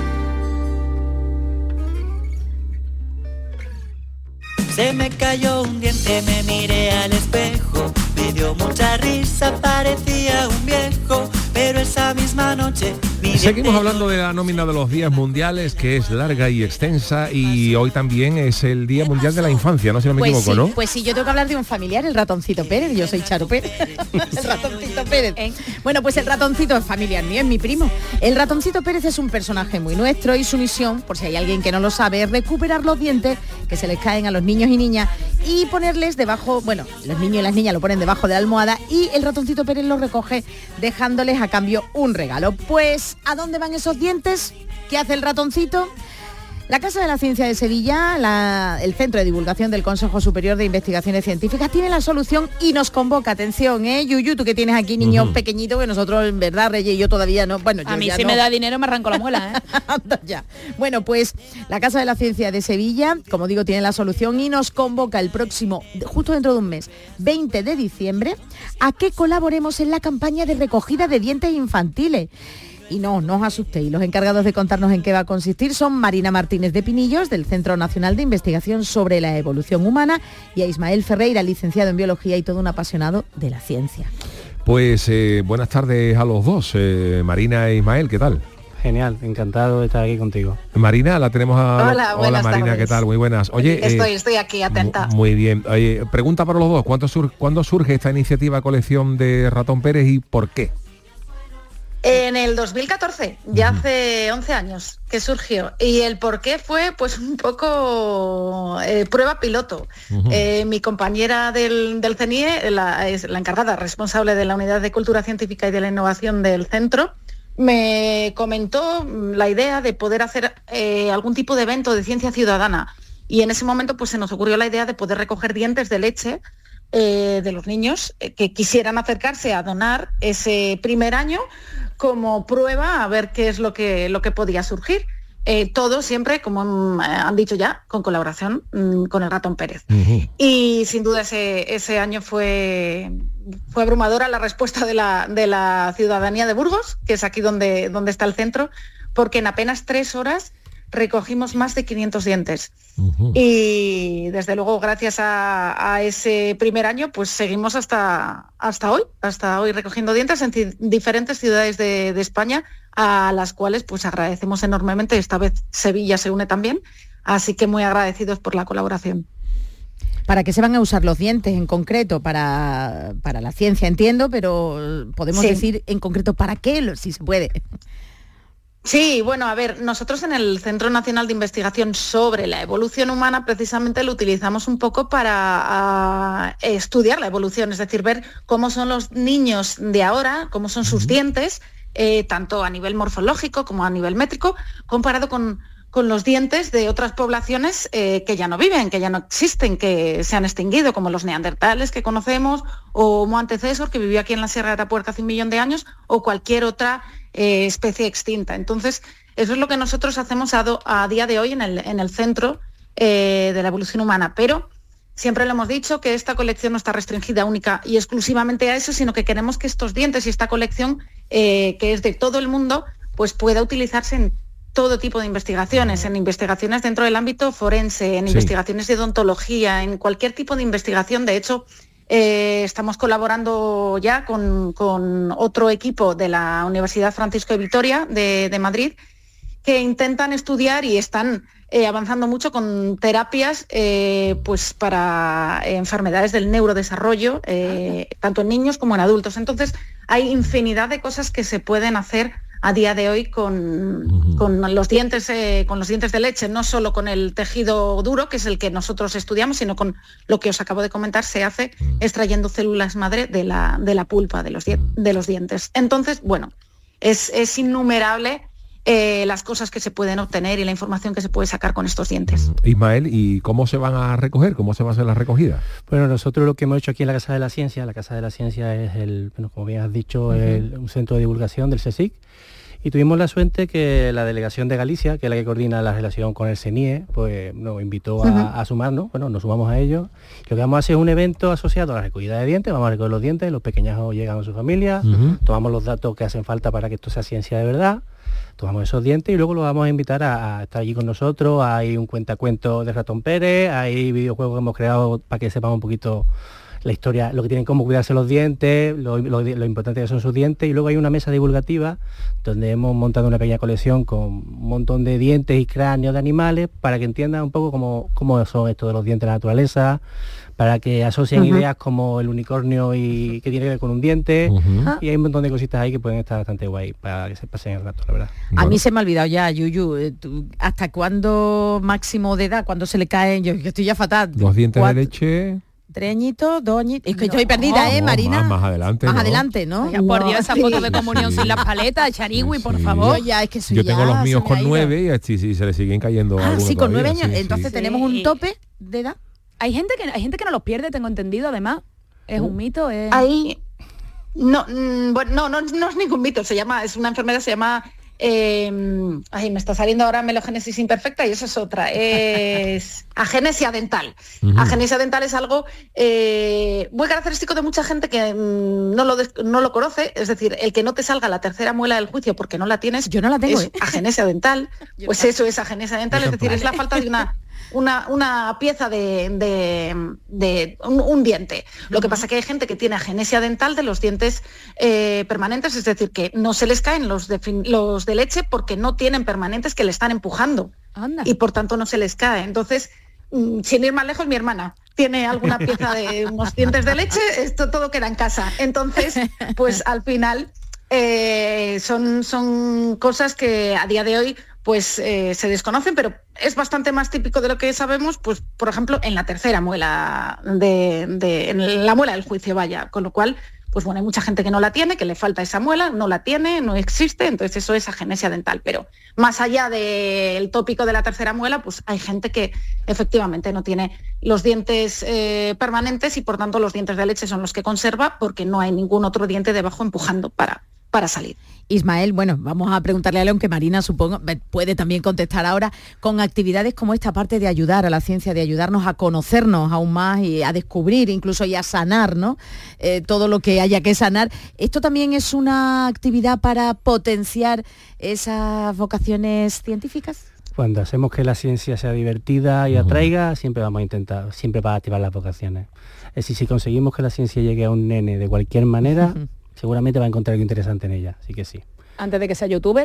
Se me cayó un diente, me miré al espejo, me dio mucha risa, parecía un viejo, pero esa misma noche... Seguimos hablando de la nómina de los días mundiales, que es larga y extensa, y hoy también es el Día Mundial de la Infancia, ¿no? Si no me equivoco, sí, ¿no? Pues sí, yo tengo que hablar de un familiar, el ratoncito Pérez, yo soy Charo Pérez, el ratoncito Pérez. Bueno, pues el ratoncito es familiar mío, es mi primo. El ratoncito Pérez es un personaje muy nuestro y su misión, por si hay alguien que no lo sabe, es recuperar los dientes que se les caen a los niños y niñas y ponerles debajo, bueno, los niños y las niñas lo ponen debajo de la almohada y el ratoncito Pérez los recoge dejándoles a cambio un regalo. Pues, ¿a dónde van esos dientes? ¿Qué hace el ratoncito? La Casa de la Ciencia de Sevilla, el Centro de Divulgación del Consejo Superior de Investigaciones Científicas, tiene la solución y nos convoca. Atención, Yuyu, tú que tienes aquí niños pequeñitos, que nosotros, en verdad, Reyes y yo todavía no. Bueno, yo a mí ya si no. me da dinero me arranco la muela, ya. Bueno, pues la Casa de la Ciencia de Sevilla, como digo, tiene la solución y nos convoca el próximo, justo dentro de un mes, 20 de diciembre, a que colaboremos en la campaña de recogida de dientes infantiles. Y no os asustéis, los encargados de contarnos en qué va a consistir son Marina Martínez de Pinillos, del Centro Nacional de Investigación sobre la Evolución Humana, y a Ismael Ferreira, licenciado en Biología y todo un apasionado de la ciencia. Pues buenas tardes a los dos, Marina e Ismael, ¿qué tal? Genial, encantado de estar aquí contigo. Marina, la tenemos a... Hola Marina, tardes. ¿qué tal? Muy buenas. Oye, estoy aquí atenta. Muy bien. Oye, pregunta para los dos, ¿cuándo surge esta iniciativa colección de Ratón Pérez y por qué? En el 2014, ya hace 11 años que surgió. Y el por qué fue pues un poco prueba piloto. Mi compañera del CNIE, es la encargada responsable de la Unidad de Cultura Científica y de la Innovación del centro, me comentó la idea de poder hacer algún tipo de evento de ciencia ciudadana. Y en ese momento pues se nos ocurrió la idea de poder recoger dientes de leche de los niños que quisieran acercarse a donar ese primer año como prueba a ver qué es lo que podía surgir. Todo siempre, como han dicho ya, con colaboración con el Ratón Pérez. Y sin duda ese año fue abrumadora la respuesta de la ciudadanía de Burgos, que es aquí donde está el centro, porque en apenas 3 horas recogimos más de 500 dientes. Y desde luego, gracias a ese primer año, pues seguimos hasta hoy recogiendo dientes en diferentes ciudades de España, a las cuales pues agradecemos enormemente. Esta vez Sevilla se une también, así que muy agradecidos por la colaboración. ¿Para qué se van a usar los dientes en concreto? Para la ciencia, entiendo, pero podemos decir en concreto para qué, si se puede. Sí, bueno, a ver, nosotros en el Centro Nacional de Investigación sobre la Evolución Humana precisamente lo utilizamos un poco para estudiar la evolución, es decir, ver cómo son los niños de ahora, cómo son sus dientes, tanto a nivel morfológico como a nivel métrico, comparado con los dientes de otras poblaciones que ya no viven, que ya no existen, que se han extinguido, como los neandertales que conocemos, o Homo antecesor, que vivió aquí en la Sierra de Atapuerca hace 1 millón de años, o cualquier otra especie extinta. Entonces, eso es lo que nosotros hacemos a día de hoy en el Centro de la Evolución Humana. Pero siempre lo hemos dicho que esta colección no está restringida única y exclusivamente a eso, sino que queremos que estos dientes y esta colección, que es de todo el mundo, pues pueda utilizarse en todo tipo de investigaciones, en investigaciones dentro del ámbito forense, en investigaciones de odontología, en cualquier tipo de investigación. De hecho, estamos colaborando ya con otro equipo de la Universidad Francisco de Vitoria de Madrid, que intentan estudiar y están avanzando mucho con terapias pues para enfermedades del neurodesarrollo, tanto en niños como en adultos. Entonces, hay infinidad de cosas que se pueden hacer a día de hoy con los dientes de leche, no solo con el tejido duro, que es el que nosotros estudiamos, sino con lo que os acabo de comentar, se hace extrayendo células madre de la pulpa de los dientes. Entonces, bueno, es innumerable las cosas que se pueden obtener y la información que se puede sacar con estos dientes. Ismael, ¿y cómo se van a recoger? ¿Cómo se va a hacer la recogida? Bueno, nosotros lo que hemos hecho aquí en la Casa de la Ciencia es como bien has dicho, un centro de divulgación del CSIC, y tuvimos la suerte que la delegación de Galicia, que es la que coordina la relación con el CENIE, pues nos invitó a sumarnos. Bueno, nos sumamos a ellos. Lo que vamos a hacer es un evento asociado a la recogida de dientes. Vamos a recoger los dientes, los pequeñajos llegan con su familia, tomamos los datos que hacen falta para que esto sea ciencia de verdad, tomamos esos dientes y luego los vamos a invitar a estar allí con nosotros. Hay un cuentacuentos de Ratón Pérez, hay videojuegos que hemos creado para que sepamos un poquito la historia, lo que tienen, cómo cuidarse los dientes, lo importante que son sus dientes, y luego hay una mesa divulgativa donde hemos montado una pequeña colección con un montón de dientes y cráneos de animales para que entiendan un poco cómo son estos de los dientes de la naturaleza, para que asocien ideas como el unicornio y que tiene que ver con un diente, y hay un montón de cositas ahí que pueden estar bastante guay para que se pasen el rato, la verdad. A mí se me ha olvidado ya, Yuyu, ¿hasta cuándo máximo de edad? ¿Cuándo se le caen? Yo estoy ya fatal. Los dientes de leche... 3 añitos, 2 añitos. Es que estoy perdida, Marina. Más adelante. Más adelante, ¿no? Ya, por Dios, esa foto de comunión sin las paletas, Charigui, por favor. Yo tengo los míos con 9 y así se le siguen cayendo. Sí, con 9 años. Entonces tenemos un tope de edad. Hay gente que no los pierde, tengo entendido, además. Es un mito. Ahí no es ningún mito. Es una enfermedad, se llama me está saliendo ahora melogénesis imperfecta y esa es otra, es agenesia dental. Agenesia dental es algo muy característico de mucha gente que no lo conoce, es decir, el que no te salga la tercera muela del juicio porque no la tienes. Yo no la tengo, es agenesia dental. Pues eso es agenesia dental, es decir, es la falta de una pieza de un diente. Lo que pasa que hay gente que tiene agenesia dental de los dientes permanentes, es decir, que no se les caen los de leche porque no tienen permanentes que le están empujando. Anda. Y por tanto no se les cae. Entonces, sin ir más lejos, mi hermana tiene alguna pieza de unos dientes de leche, esto todo queda en casa. Entonces, pues al final son cosas que a día de hoy pues se desconocen, pero es bastante más típico de lo que sabemos, pues por ejemplo en la tercera muela en la muela del juicio, vaya, con lo cual pues bueno, hay mucha gente que no la tiene, que le falta esa muela, no la tiene, no existe, entonces eso es agenesia dental. Pero más allá del tópico de la tercera muela, pues hay gente que efectivamente no tiene los dientes permanentes y por tanto los dientes de leche son los que conserva porque no hay ningún otro diente debajo empujando para salir. Ismael, bueno, vamos a preguntarle a León, que Marina supongo puede también contestar ahora, con actividades como esta parte de ayudar a la ciencia, de ayudarnos a conocernos aún más y a descubrir incluso y a sanar, ¿no? Todo lo que haya que sanar. ¿Esto también es una actividad para potenciar esas vocaciones científicas? Cuando hacemos que la ciencia sea divertida y atraiga, siempre vamos a intentar, siempre para activar las vocaciones. Es decir, si conseguimos que la ciencia llegue a un nene de cualquier manera, seguramente va a encontrar algo interesante en ella, así que sí. Antes de que sea youtuber,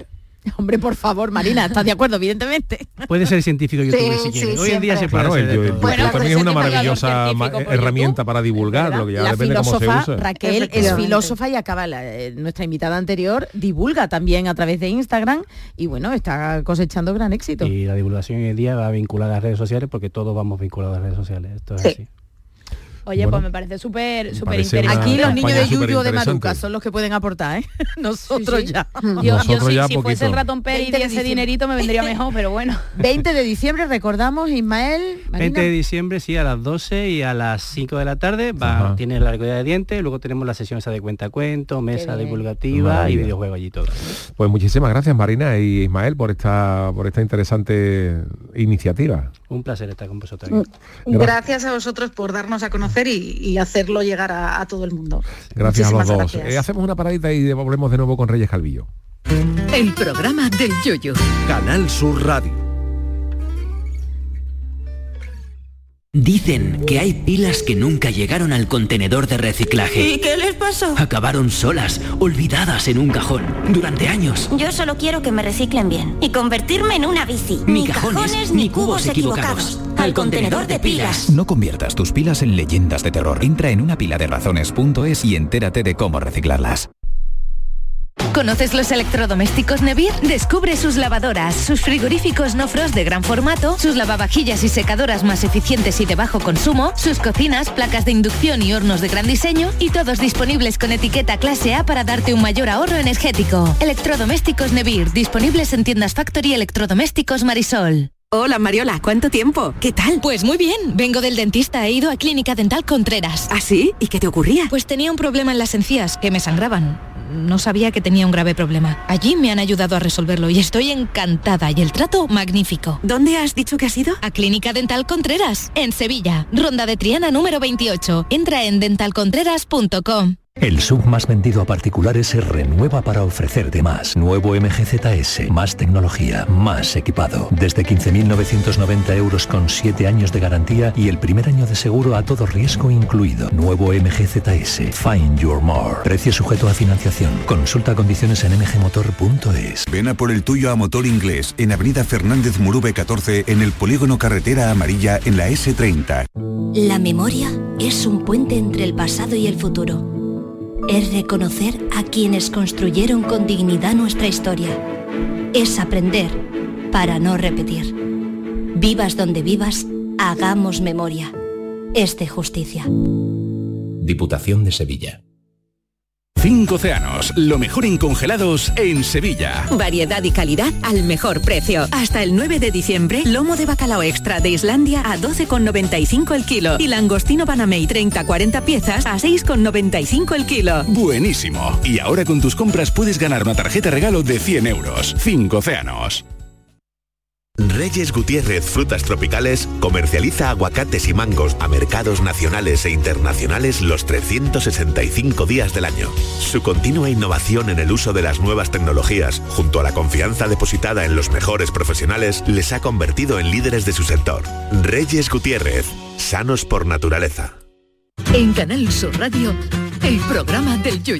Hombre, por favor, Marina, ¿estás de acuerdo? Evidentemente. Puede ser científico YouTube si quiere. Hoy en día se puede hacer de todo. Bueno, también es una maravillosa herramienta para divulgar, lo que ya depende de cómo se usa. Raquel es filósofa y acaba nuestra invitada anterior, divulga también a través de Instagram y bueno, está cosechando gran éxito. Y la divulgación hoy en día va vinculada a las redes sociales porque todos vamos vinculados a las redes sociales. Esto es así. Oye, pues me parece súper interesante. Aquí los niños de Yuyu o de Maruca son los que pueden aportar, ¿eh? Nosotros ya. Yo si fuese el ratón Pérez y ese dinerito me vendría mejor, pero bueno. 20 de diciembre, recordamos, Ismael. Marina. 20 de diciembre, sí, a las 12 y a las 5 de la tarde tiene la recogida de dientes, luego tenemos la sesión esa de cuentacuentos, mesa divulgativa y videojuegos allí todo. Pues muchísimas gracias, Marina y Ismael, por esta interesante iniciativa. Un placer estar con vosotros aquí. Gracias a vosotros por darnos a conocer y hacerlo llegar a todo el mundo. Gracias a los dos. Hacemos una paradita y volvemos de nuevo con Reyes Calvillo. El programa del Yoyo. Canal Sur Radio. Dicen que hay pilas que nunca llegaron al contenedor de reciclaje. ¿Y qué les pasó? Acabaron solas, olvidadas en un cajón, durante años. Yo solo quiero que me reciclen bien y convertirme en una bici. Ni cajones, ni cubos equivocados. Al contenedor de pilas. No conviertas tus pilas en leyendas de terror. Entra en unapiladerazones.es y entérate de cómo reciclarlas. ¿Conoces los electrodomésticos Nevir? Descubre sus lavadoras, sus frigoríficos no frost de gran formato, sus lavavajillas y secadoras más eficientes y de bajo consumo, sus cocinas, placas de inducción y hornos de gran diseño y todos disponibles con etiqueta clase A para darte un mayor ahorro energético. Electrodomésticos Nevir, disponibles en tiendas Factory y Electrodomésticos Marisol. Hola Mariola, ¿cuánto tiempo? ¿Qué tal? Pues muy bien, vengo del dentista, he ido a Clínica Dental Contreras. ¿Ah, sí? ¿Y qué te ocurría? Pues tenía un problema en las encías, que me sangraban. No sabía que tenía un grave problema. Allí me han ayudado a resolverlo y estoy encantada y el trato magnífico. ¿Dónde has dicho que has ido? A Clínica Dental Contreras, en Sevilla, Ronda de Triana número 28. Entra en dentalcontreras.com. El SUV más vendido a particulares se renueva para ofrecerte más. Nuevo MGZS, más tecnología, más equipado. Desde 15.990 euros con 7 años de garantía y el primer año de seguro a todo riesgo incluido. Nuevo MGZS, Find Your More. Precio sujeto a financiación. Consulta condiciones en mgmotor.es. Ven a por el tuyo a Motor Inglés, en Avenida Fernández Murube 14, en el polígono Carretera Amarilla, en la S30. La memoria es un puente entre el pasado y el futuro. Es reconocer a quienes construyeron con dignidad nuestra historia. Es aprender para no repetir. Vivas donde vivas, hagamos memoria. Es de justicia. Diputación de Sevilla. 5 océanos, lo mejor en congelados en Sevilla. Variedad y calidad al mejor precio. Hasta el 9 de diciembre, lomo de bacalao extra de Islandia a 12,95 el kilo. Y langostino Panamey 30-40 piezas a 6,95 el kilo. Buenísimo. Y ahora con tus compras puedes ganar una tarjeta regalo de 100 euros. 5 océanos. Reyes Gutiérrez Frutas Tropicales comercializa aguacates y mangos a mercados nacionales e internacionales los 365 días del año. Su continua innovación en el uso de las nuevas tecnologías, junto a la confianza depositada en los mejores profesionales, les ha convertido en líderes de su sector. Reyes Gutiérrez, sanos por naturaleza. En Canal Sur Radio, el programa del Yoyo.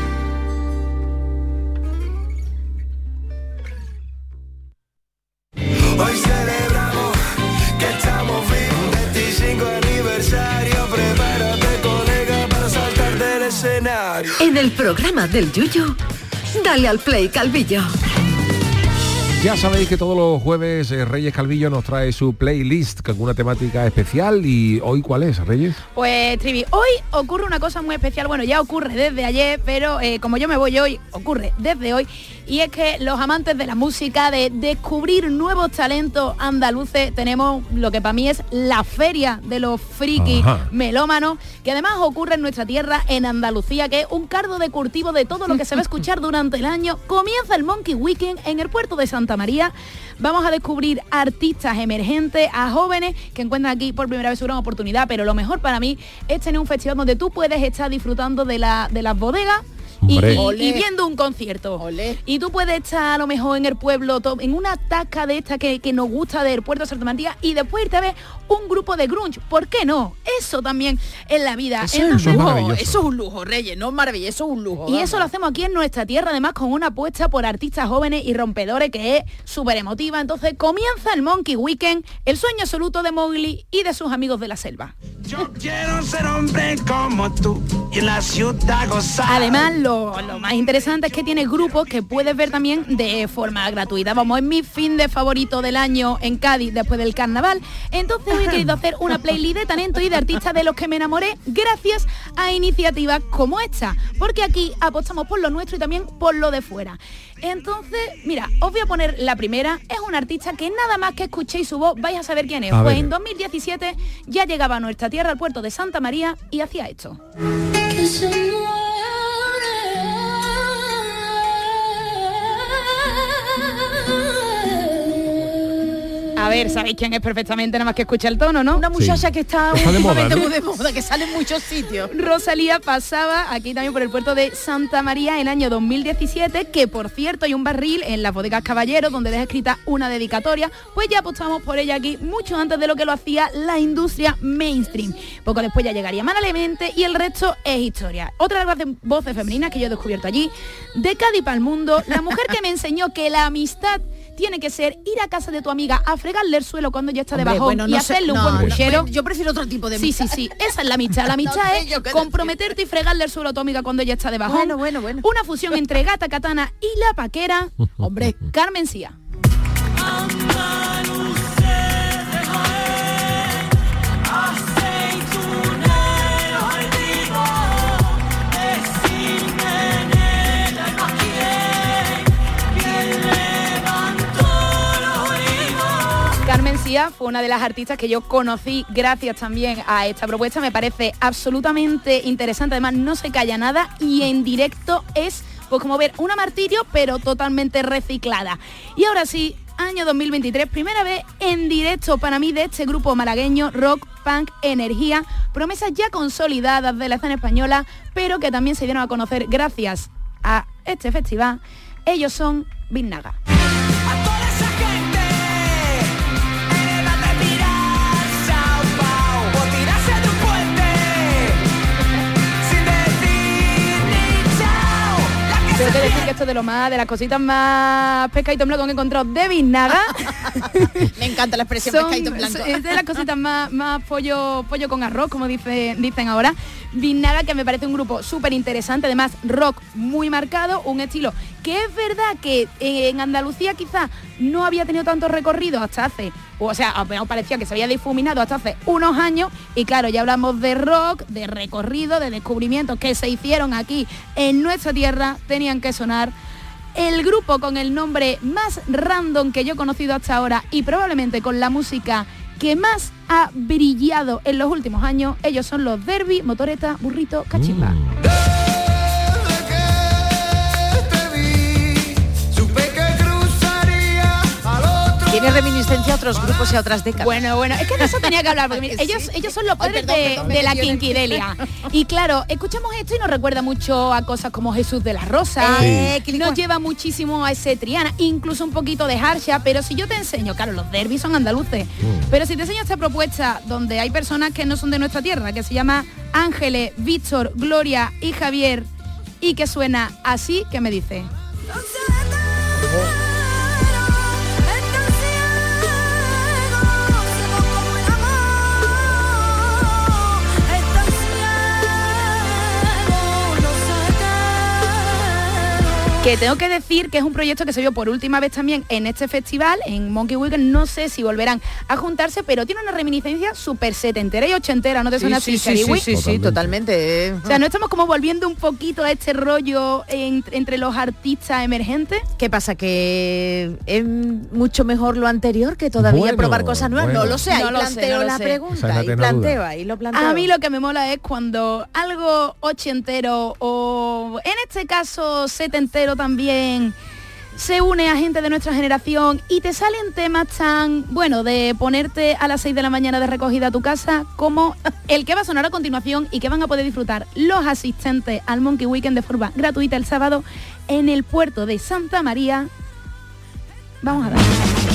Hoy celebramos que estamos vivos, 25 aniversario, prepárate colega para saltar del escenario. En el programa del Yoyo, dale al play Calvillo. Ya sabéis que todos los jueves Reyes Calvillo nos trae su playlist con una temática especial. ¿Y hoy cuál es, Reyes? Pues, Trivi, hoy ocurre una cosa muy especial. Bueno, ya ocurre desde ayer, pero como yo me voy hoy, ocurre desde hoy. Y es que los amantes de la música, de descubrir nuevos talentos andaluces, tenemos lo que para mí es la feria de los frikis melómanos, que además ocurre en nuestra tierra, en Andalucía, que es un cardo de cultivo de todo lo que se va a escuchar durante el año. Comienza el Monkey Weekend en el puerto de Santa María. Vamos a descubrir artistas emergentes, a jóvenes que encuentran aquí por primera vez su gran oportunidad, pero lo mejor para mí es tener un festival donde tú puedes estar disfrutando de las bodegas y viendo un concierto. Y tú puedes estar a lo mejor en el pueblo, en una tasca de esta que nos gusta del puerto de Santa María, y después irte a ver un grupo de grunge. ¿Por qué no? Eso también en la vida. Eso es un lujo, Reyes, no es maravilloso, eso es un lujo. Y eso lo hacemos aquí en nuestra tierra, además con una apuesta por artistas jóvenes y rompedores que es súper emotiva. Entonces comienza el Monkey Weekend, el sueño absoluto de Mowgli y de sus amigos de la selva. Yo quiero ser hombre como tú y en la ciudad gozar. Además, lo más interesante es que tiene grupos que puedes ver también de forma gratuita. Vamos, es mi fin de favorito del año en Cádiz después del carnaval. Entonces hoy he querido hacer una playlist de talento y de artistas de los que me enamoré gracias a iniciativas como esta, porque aquí apostamos por lo nuestro y también por lo de fuera. Entonces, mira, os voy a poner la primera. Es un artista que nada más que escuchéis su voz vais a saber quién es. Pues en 2017 ya llegaba a nuestra tierra, al puerto de Santa María, y hacía esto. A ver, sabéis quién es perfectamente, nada más que escucha el tono, ¿no? Una muchacha que está de moda, ¿no? muy de moda, que sale en muchos sitios. Rosalía pasaba aquí también por el puerto de Santa María en el año 2017, que por cierto hay un barril en las bodegas Caballeros donde deja escrita una dedicatoria. Pues ya apostamos por ella aquí mucho antes de lo que lo hacía la industria mainstream. Poco después ya llegaría Mana Lemente y el resto es historia. Otra de las voces femeninas que yo he descubierto allí, de Cádiz para el mundo, la mujer que me enseñó que la amistad tiene que ser ir a casa de tu amiga a fregarle el suelo cuando ya está de bajón y hacerle un buen puchero. Yo prefiero otro tipo de amistad. Sí, esa es la amistad. La amistad es comprometerte y fregarle el suelo a tu amiga cuando ya está de bajón. Bueno. Una fusión entre Gata Katana y La Paquera. Hombre, Carmen Sia. Carmen Sia fue una de las artistas que yo conocí gracias también a esta propuesta. Me parece absolutamente interesante, además no se calla nada y en directo es pues como ver una Martirio pero totalmente reciclada. Y ahora sí, año 2023, primera vez en directo para mí de este grupo malagueño rock, punk, energía, promesas ya consolidadas de la escena española, pero que también se dieron a conocer gracias a este festival. Ellos son Biznaga. Tengo que decir que esto de las cositas más pescadito en blanco que he encontrado de Biznaga. Me encanta la expresión pescadito en blanco. Es de las cositas más pollo con arroz, como dicen ahora. Biznaga, que me parece un grupo súper interesante, además rock muy marcado, un estilo que es verdad que en Andalucía quizás no había tenido tanto recorrido hasta hace, o sea, apenas parecía que se había difuminado hasta hace unos años, y claro, ya hablamos de rock, de recorrido, de descubrimientos que se hicieron aquí en nuestra tierra, tenían que sonar. El grupo con el nombre más random que yo he conocido hasta ahora y probablemente con la música que más ha brillado en los últimos años, ellos son los Derby, Motoreta, Burrito, Cachimba. Tiene reminiscencia a otros grupos y a otras décadas. Bueno, es que de eso tenía que hablar, porque mira, ellos son los padres de la Quinquidelia. Y claro, escuchamos esto y nos recuerda mucho a cosas como Jesús de la Rosa, nos lleva muchísimo a ese Triana, incluso un poquito de Harsha, pero si yo te enseño, claro, los Derby son andaluces, pero si te enseño esta propuesta donde hay personas que no son de nuestra tierra, que se llama Ángeles, Víctor, Gloria y Javier, y que suena así, ¿qué me dice? Que tengo que decir que es un proyecto que se vio por última vez también en este festival, en Monkey Weekend. No sé si volverán a juntarse, pero tiene una reminiscencia súper setentera y ochentera, ¿no te suena así? Sí, totalmente. O sea, ¿no estamos como volviendo un poquito a este rollo entre los artistas emergentes? ¿Qué pasa? ¿Que es mucho mejor lo anterior que todavía probar cosas nuevas? No lo sé, ahí planteo la pregunta, ahí lo planteo. A mí lo que me mola es cuando algo ochentero o en este caso setentero también se une a gente de nuestra generación y te salen temas tan, bueno, de ponerte a las 6 de la mañana de recogida a tu casa, como el que va a sonar a continuación y que van a poder disfrutar los asistentes al Monkey Weekend de forma gratuita el sábado en el puerto de Santa María. Vamos a dar.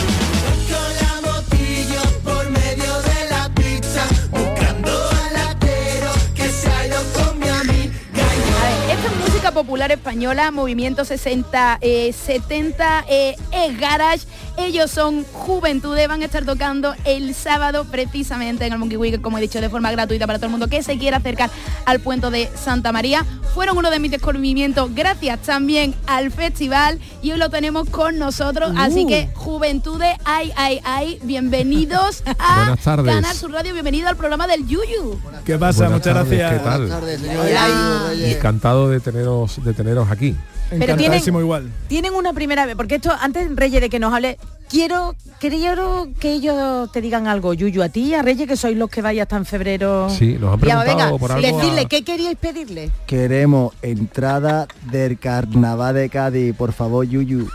Popular española, movimiento 60, 70, garage. Ellos son Juventudes, van a estar tocando el sábado precisamente en el Monkey Weekend, como he dicho, de forma gratuita para todo el mundo que se quiera acercar al puente de Santa María. Fueron uno de mis descubrimientos gracias también al festival y hoy lo tenemos con nosotros, así que Juventudes, bienvenidos a Buenas tardes. Canal Sur Radio, bienvenido al programa del Yuyu. ¿Qué pasa? Buenas Muchas tardes, gracias. ¿qué tal? Buenas tardes, señor. Encantado de teneros aquí. Pero igual. Tienen una primera vez, porque esto, antes Reyes de que nos hable, quiero que ellos te digan algo, Yuyu, a ti y a Reyes, que sois los que vais hasta en febrero. Sí, nos han preguntado por algo. Decirle, ¿qué queríais pedirle? Queremos entrada del Carnaval de Cádiz, por favor, Yuyu.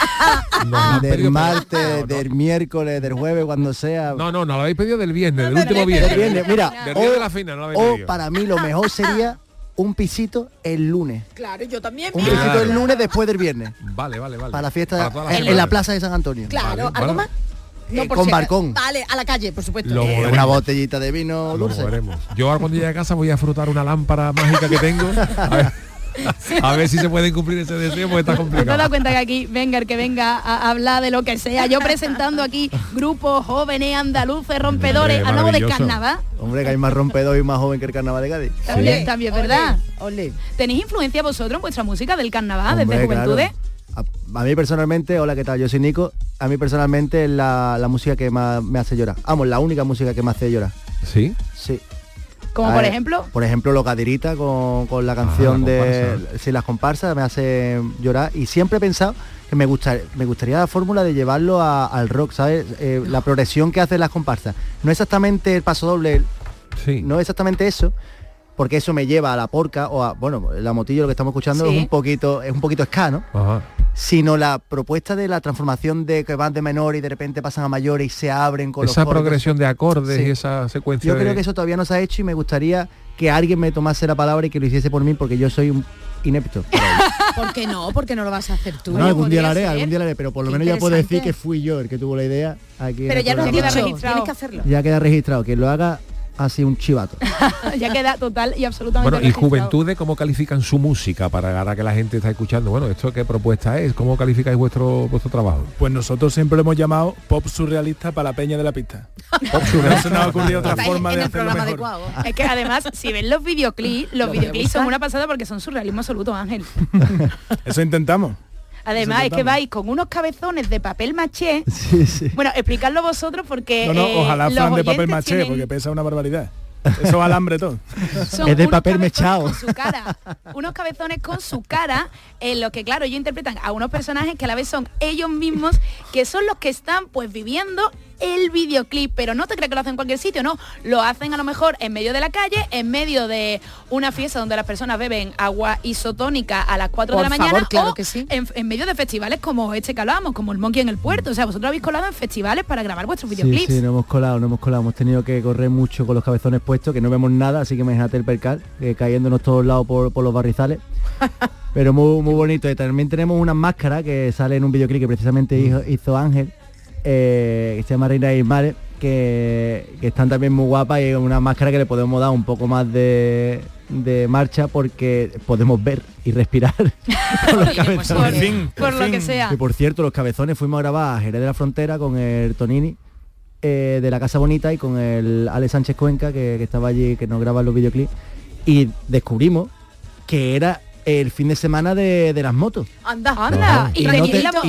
Del martes, del miércoles, del jueves, cuando sea. No, lo habéis pedido del viernes, del último viernes. Mira, del día de la fina, no lo habéis pedido. Para mí lo mejor sería un pisito el lunes. Claro, yo también. Un pisito el lunes después del viernes. Vale. Para la fiesta en la plaza de San Antonio. Claro, ¿algo más? No, con balcón. Vale, a la calle, por supuesto. Una botellita de vino dulce. Yo ahora cuando llegue a casa voy a frutar una lámpara mágica que tengo. A ver si se puede cumplir ese deseo, porque está complicado. ¿Te has dado cuenta que aquí venga el que venga a hablar de lo que sea? Yo presentando aquí grupos jóvenes, andaluces, rompedores, hablamos de carnaval. Hombre, que hay más rompedor y más joven que el Carnaval de Cádiz. También, ¿verdad? Ole. ¿Tenéis influencia vosotros en vuestra música del carnaval, desde Juventudes? Claro. A mí personalmente, hola, ¿qué tal? Yo soy Nico. A mí personalmente es la música que más me hace llorar. Vamos, la única música que me hace llorar. ¿Sí? Sí. ¿Como por ejemplo? Por ejemplo, Los Gadiritas con la canción las comparsas me hace llorar. Y siempre he pensado que me gustaría la fórmula de llevarlo al rock, ¿sabes? La progresión que hacen las comparsas. No exactamente el paso doble, no exactamente eso, porque eso me lleva a la porca o a, bueno, la motillo, lo que estamos escuchando es un poquito ska, ¿no? Ajá. Sino la propuesta de la transformación de que van de menor y de repente pasan a mayor y se abren con esa los coros, progresión de acordes y esa secuencia. Yo creo que eso todavía no se ha hecho y me gustaría que alguien me tomase la palabra y que lo hiciese por mí, porque yo soy un inepto. ¿Por qué no? ¿Por qué no lo vas a hacer tú? No, algún día lo haré, pero por lo menos ya puedo decir que fui yo el que tuvo la idea aquí. Pero ya lo has dicho, tienes que hacerlo. Ya queda registrado, quien lo haga así un chivato. Ya queda total y absolutamente Bueno, y registrado. Juventudes, ¿cómo califican su música para ahora que la gente está escuchando? Bueno, ¿esto qué propuesta es? ¿Cómo calificáis vuestro trabajo? Pues nosotros siempre lo hemos llamado pop surrealista para la peña de la pista. Pop surrealista. No se nos ha ocurrido otra forma de hacerlo mejor. Es que además, si ven los videoclips son una pasada porque son surrealismo absoluto, Ángel. Eso intentamos. Además es que vais con unos cabezones de papel maché. Sí. Bueno, explicadlo vosotros porque ojalá los fueran de papel oyentes maché, tienen... porque pesa una barbaridad. Eso es alambre todo. Es de papel mechado. Con su cara, unos cabezones con su cara, en lo que claro, ellos interpretan a unos personajes que a la vez son ellos mismos, que son los que están pues viviendo el videoclip, pero no te crees que lo hacen en cualquier sitio, no, lo hacen a lo mejor en medio de la calle, en medio de una fiesta donde las personas beben agua isotónica a las 4 de la mañana, claro o que sí. en medio de festivales como este que hablábamos, como el Monkey en el puerto. O sea, vosotros habéis colado en festivales para grabar vuestros videoclips. Sí, no hemos colado, hemos tenido que correr mucho con los cabezones puestos, que no vemos nada, así que imagínate el percal, cayéndonos todos lados por los barrizales. Pero muy bonito. Y también tenemos unas máscaras que sale en un videoclip que precisamente hizo Ángel, que se llama Reina y Mares, que están también muy guapas, y una máscara que le podemos dar un poco más de marcha porque podemos ver y respirar con los cabezones. Por lo que sea. Y por cierto, los cabezones fuimos a grabar a Jerez de la Frontera con el Tonini de la Casa Bonita y con el Ale Sánchez Cuenca, que estaba allí, que nos graba los videoclips, y descubrimos que era el fin de semana de las motos. Anda. Y era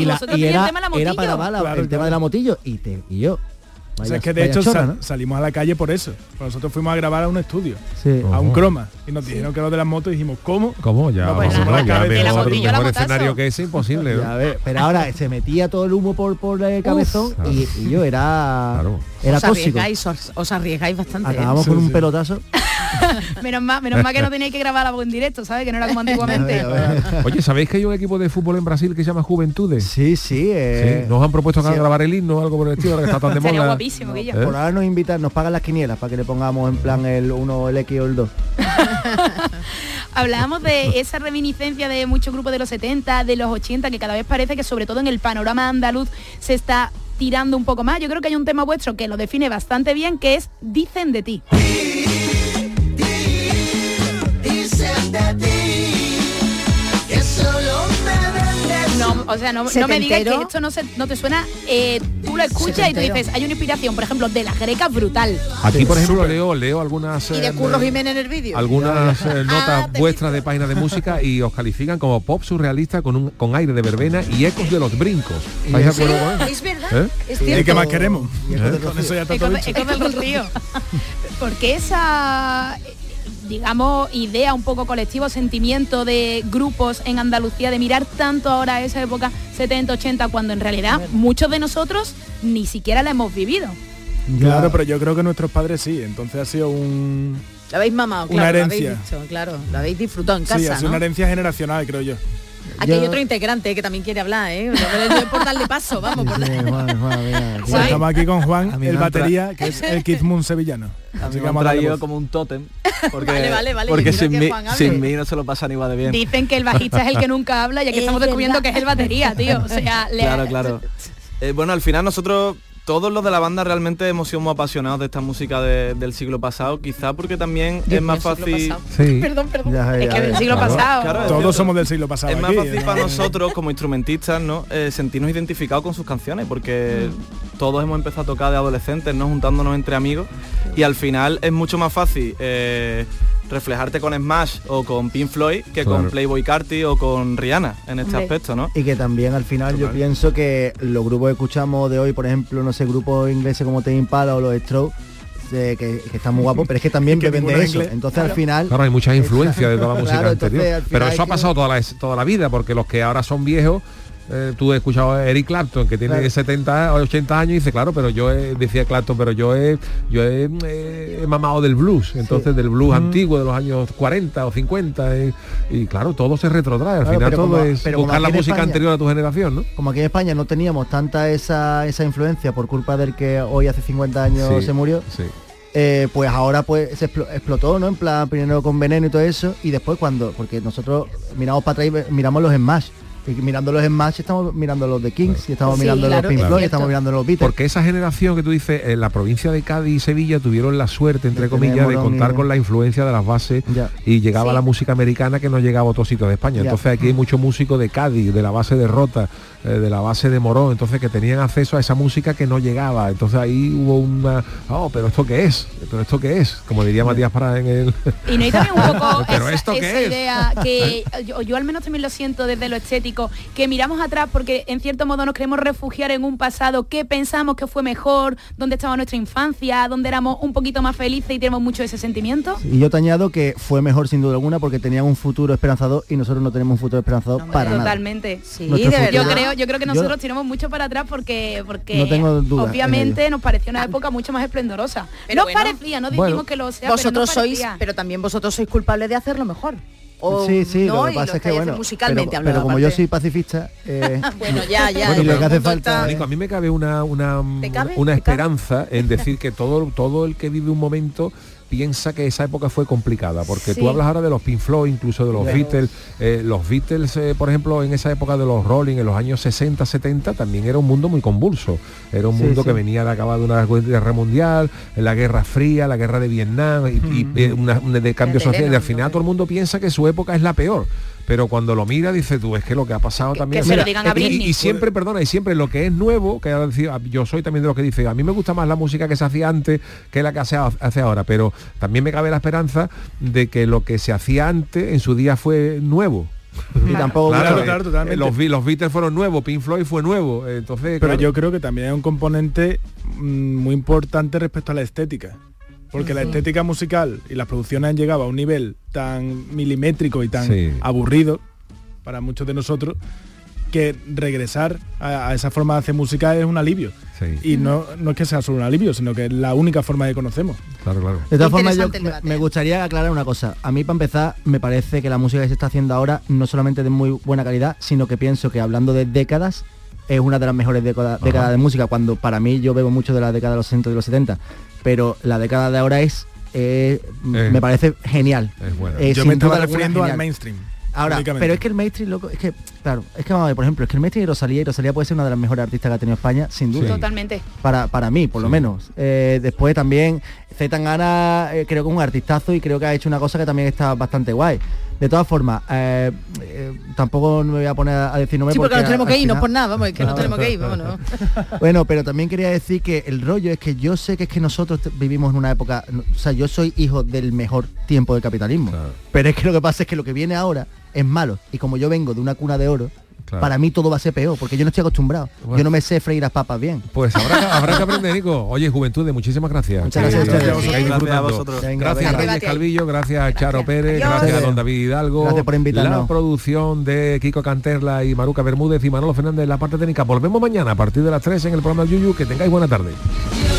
para el tema de la motillo y yo. O sea, es que de hecho salimos a la calle por eso. Nosotros fuimos a grabar a un estudio, a un croma, y nos dijeron que lo de las motos, y dijimos, ¿cómo? Ya, mejor escenario que es imposible, ¿no? Pero ahora se metía todo el humo por el cabezón y yo era tóxico. Os arriesgáis bastante. Acabamos con un pelotazo. menos mal que no tenéis que grabar la voz en directo, ¿sabes? Que no era como antiguamente. Oye, ¿sabéis que hay un equipo de fútbol en Brasil que se llama Juventudes? Sí. Nos han propuesto grabar el himno o algo por el estilo, que está tan de moda. Sería guapísimo, que Por ahora nos pagan las quinielas para que le pongamos en plan el 1, el X o el 2. Hablábamos de esa reminiscencia de muchos grupos de los 70, de los 80, que cada vez parece que sobre todo en el panorama andaluz se está tirando un poco más. Yo creo que hay un tema vuestro que lo define bastante bien, que es Dicen de ti. Dicen de ti que solo no me digas que esto no te suena. Tú lo escuchas y tú dices, hay una inspiración, por ejemplo, de Las Grecas brutal. Aquí, por ejemplo, leo algunas... Y de Curro Jiménez en el vídeo. Algunas notas vuestras de páginas de música y os califican como pop surrealista con aire de verbena y ecos de los brincos. ¿Estáis de acuerdo con eso? Es verdad. Es cierto. ¿Y qué más queremos? Con eso ya está todo dicho. Ecos del río. Porque esa... digamos, idea un poco colectiva, sentimiento de grupos en Andalucía, de mirar tanto ahora a esa época 70, 80, cuando en realidad muchos de nosotros ni siquiera la hemos vivido. Claro, pero yo creo que nuestros padres sí, entonces ha sido un... Lo habéis mamado, una claro, herencia. lo habéis dicho, claro, lo habéis disfrutado en casa, sí, es una herencia generacional, creo yo. Aquí hay otro integrante que también quiere hablar, ¿eh? Por darle paso, vamos. Estamos aquí con Juan, el batería, que es el Kid Moon sevillano. A mí me han traído como un tótem, porque, vale, porque sin mí no se lo pasan igual de bien. Dicen que el bajista es el que nunca habla, y aquí estamos descubriendo que es el batería, tío. O sea, claro. Bueno, al final nosotros... Todos los de la banda realmente hemos sido muy apasionados de esta música del siglo pasado, quizá porque también es más fácil... Sí. Perdón. Es que del siglo pasado. Claro, todos somos del siglo pasado. Es aquí, más fácil para nosotros, como instrumentistas, ¿no? Sentirnos identificados con sus canciones, porque todos hemos empezado a tocar de adolescentes, ¿no? Juntándonos entre amigos, y al final es mucho más fácil reflejarte con Smash o con Pink Floyd que con Playboi Carti o con Rihanna en este aspecto, ¿no? Y que también al final yo pienso que los grupos que escuchamos de hoy, por ejemplo, no sé, grupos ingleses como Tame Impala o los Strokes, que están muy guapos, pero es que también beben de eso. Entonces al final... Claro, hay muchas influencias de toda la música anterior. Pero eso ha pasado toda la vida, porque los que ahora son viejos... tú has escuchado a Eric Clapton, que tiene 70 o 80 años, y dice, claro, pero decía Clapton, pero yo he mamado del blues, entonces del blues antiguo de los años 40 o 50, y claro, todo se retrotrae, al final todo es buscar la música anterior a tu generación, ¿no? Como aquí en España no teníamos tanta esa influencia por culpa del que hoy hace 50 años se murió, pues ahora pues se explotó, ¿no? En plan, primero con Veneno y todo eso, y después porque nosotros miramos para atrás y miramos los Smash. Y mirando los Smash estamos mirando los de Kings, y estamos mirando los Pink Floyd, y estamos mirando los Beatles. Porque esa generación que tú dices, en la provincia de Cádiz y Sevilla tuvieron la suerte, entre comillas, de contar con la influencia de las bases, y llegaba la música americana que no llegaba a otros sitios de España. Entonces aquí hay muchos músicos de Cádiz, de la base de Rota, de la base de Morón, entonces que tenían acceso a esa música que no llegaba. Entonces ahí hubo una... pero ¿esto qué es? ¿Pero esto qué es? Como diría Matías Prada en el... Y no hay también un poco ¿pero esto qué esa es? idea que yo al menos también lo siento desde lo estético, que miramos atrás porque en cierto modo nos queremos refugiar en un pasado que pensamos que fue mejor, donde estaba nuestra infancia, donde éramos un poquito más felices y tenemos mucho ese sentimiento. Y yo te añado que fue mejor sin duda alguna porque tenían un futuro esperanzador y nosotros no tenemos un futuro esperanzador para totalmente. Nada. Sí, de verdad. Yo creo que nosotros tiramos mucho para atrás porque no tengo dudas, obviamente nos pareció una época mucho más esplendorosa. Pero nos parecía, no dijimos que lo sea, vosotros pero no pero también vosotros sois culpables de hacerlo mejor. Sí, no, lo que pasa es que musicalmente pero como yo soy pacifista, bueno, ya. Y lo que hace falta... A mí me cabe una esperanza en decir que todo el que vive un momento piensa que esa época fue complicada, porque tú hablas ahora de los Pink Floyd, incluso de los Beatles. Los Beatles, por ejemplo, en esa época de los Rolling, en los años 60, 70, también era un mundo muy convulso. Era un mundo que venía de acabar de una guerra mundial, la Guerra Fría, la guerra de Vietnam, y de cambio social. Y al final todo el mundo piensa que su época es la peor. Pero cuando lo mira dice tú, es que lo que ha pasado también... Que se lo digan a Britney. Y siempre, y siempre lo que es nuevo, que yo soy también de los que dice, a mí me gusta más la música que se hacía antes que la que se hace ahora, pero también me cabe la esperanza de que lo que se hacía antes en su día fue nuevo. Y tampoco claro, totalmente. Los Beatles fueron nuevos, Pink Floyd fue nuevo, entonces... Pero yo creo que también hay un componente muy importante respecto a la estética. Porque la estética musical y las producciones han llegado a un nivel tan milimétrico y tan aburrido para muchos de nosotros que regresar a esa forma de hacer música es un alivio. Sí. Y no es que sea solo un alivio, sino que es la única forma que conocemos. Claro. De todas formas, yo me gustaría aclarar una cosa. A mí, para empezar, me parece que la música que se está haciendo ahora no solamente de muy buena calidad, sino que pienso que, hablando de décadas, es una de las mejores décadas de música, cuando para mí yo bebo mucho de la década de los 60 y de los 70, pero la década de ahora me parece genial. Es buena. Yo me estaba refiriendo al mainstream. Ahora, pero es que el mainstream, loco, es que vamos a ver, por ejemplo, es que el mainstream y Rosalía puede ser una de las mejores artistas que ha tenido España, sin duda. Sí. Totalmente. Para mí, por lo menos. Después también Zetangana creo que es un artistazo y creo que ha hecho una cosa que también está bastante guay. De todas formas, tampoco me voy a poner a decir nombres. Sí, porque nos tenemos que ir, no por nada, vamos, que nos tenemos que ir, vámonos. Bueno, pero también quería decir que el rollo es que yo sé que es que nosotros vivimos en una época, o sea, yo soy hijo del mejor tiempo del capitalismo, pero es que lo que pasa es que lo que viene ahora es malo, y como yo vengo de una cuna de oro, para mí todo va a ser peor, porque yo no estoy acostumbrado. Bueno. Yo no me sé freír las papas bien. Pues habrá que aprender, Nico. Oye, Juventud, muchísimas gracias. Muchas gracias a vosotros. Gracias a Reyes Calvillo, gracias a Charo Pérez, gracias a don David Hidalgo. Gracias por invitarnos. La producción de Kiko Canterla y Maruca Bermúdez y Manolo Fernández en la parte técnica. Volvemos mañana a partir de las 3 en el programa del Yuyu. Que tengáis buena tarde.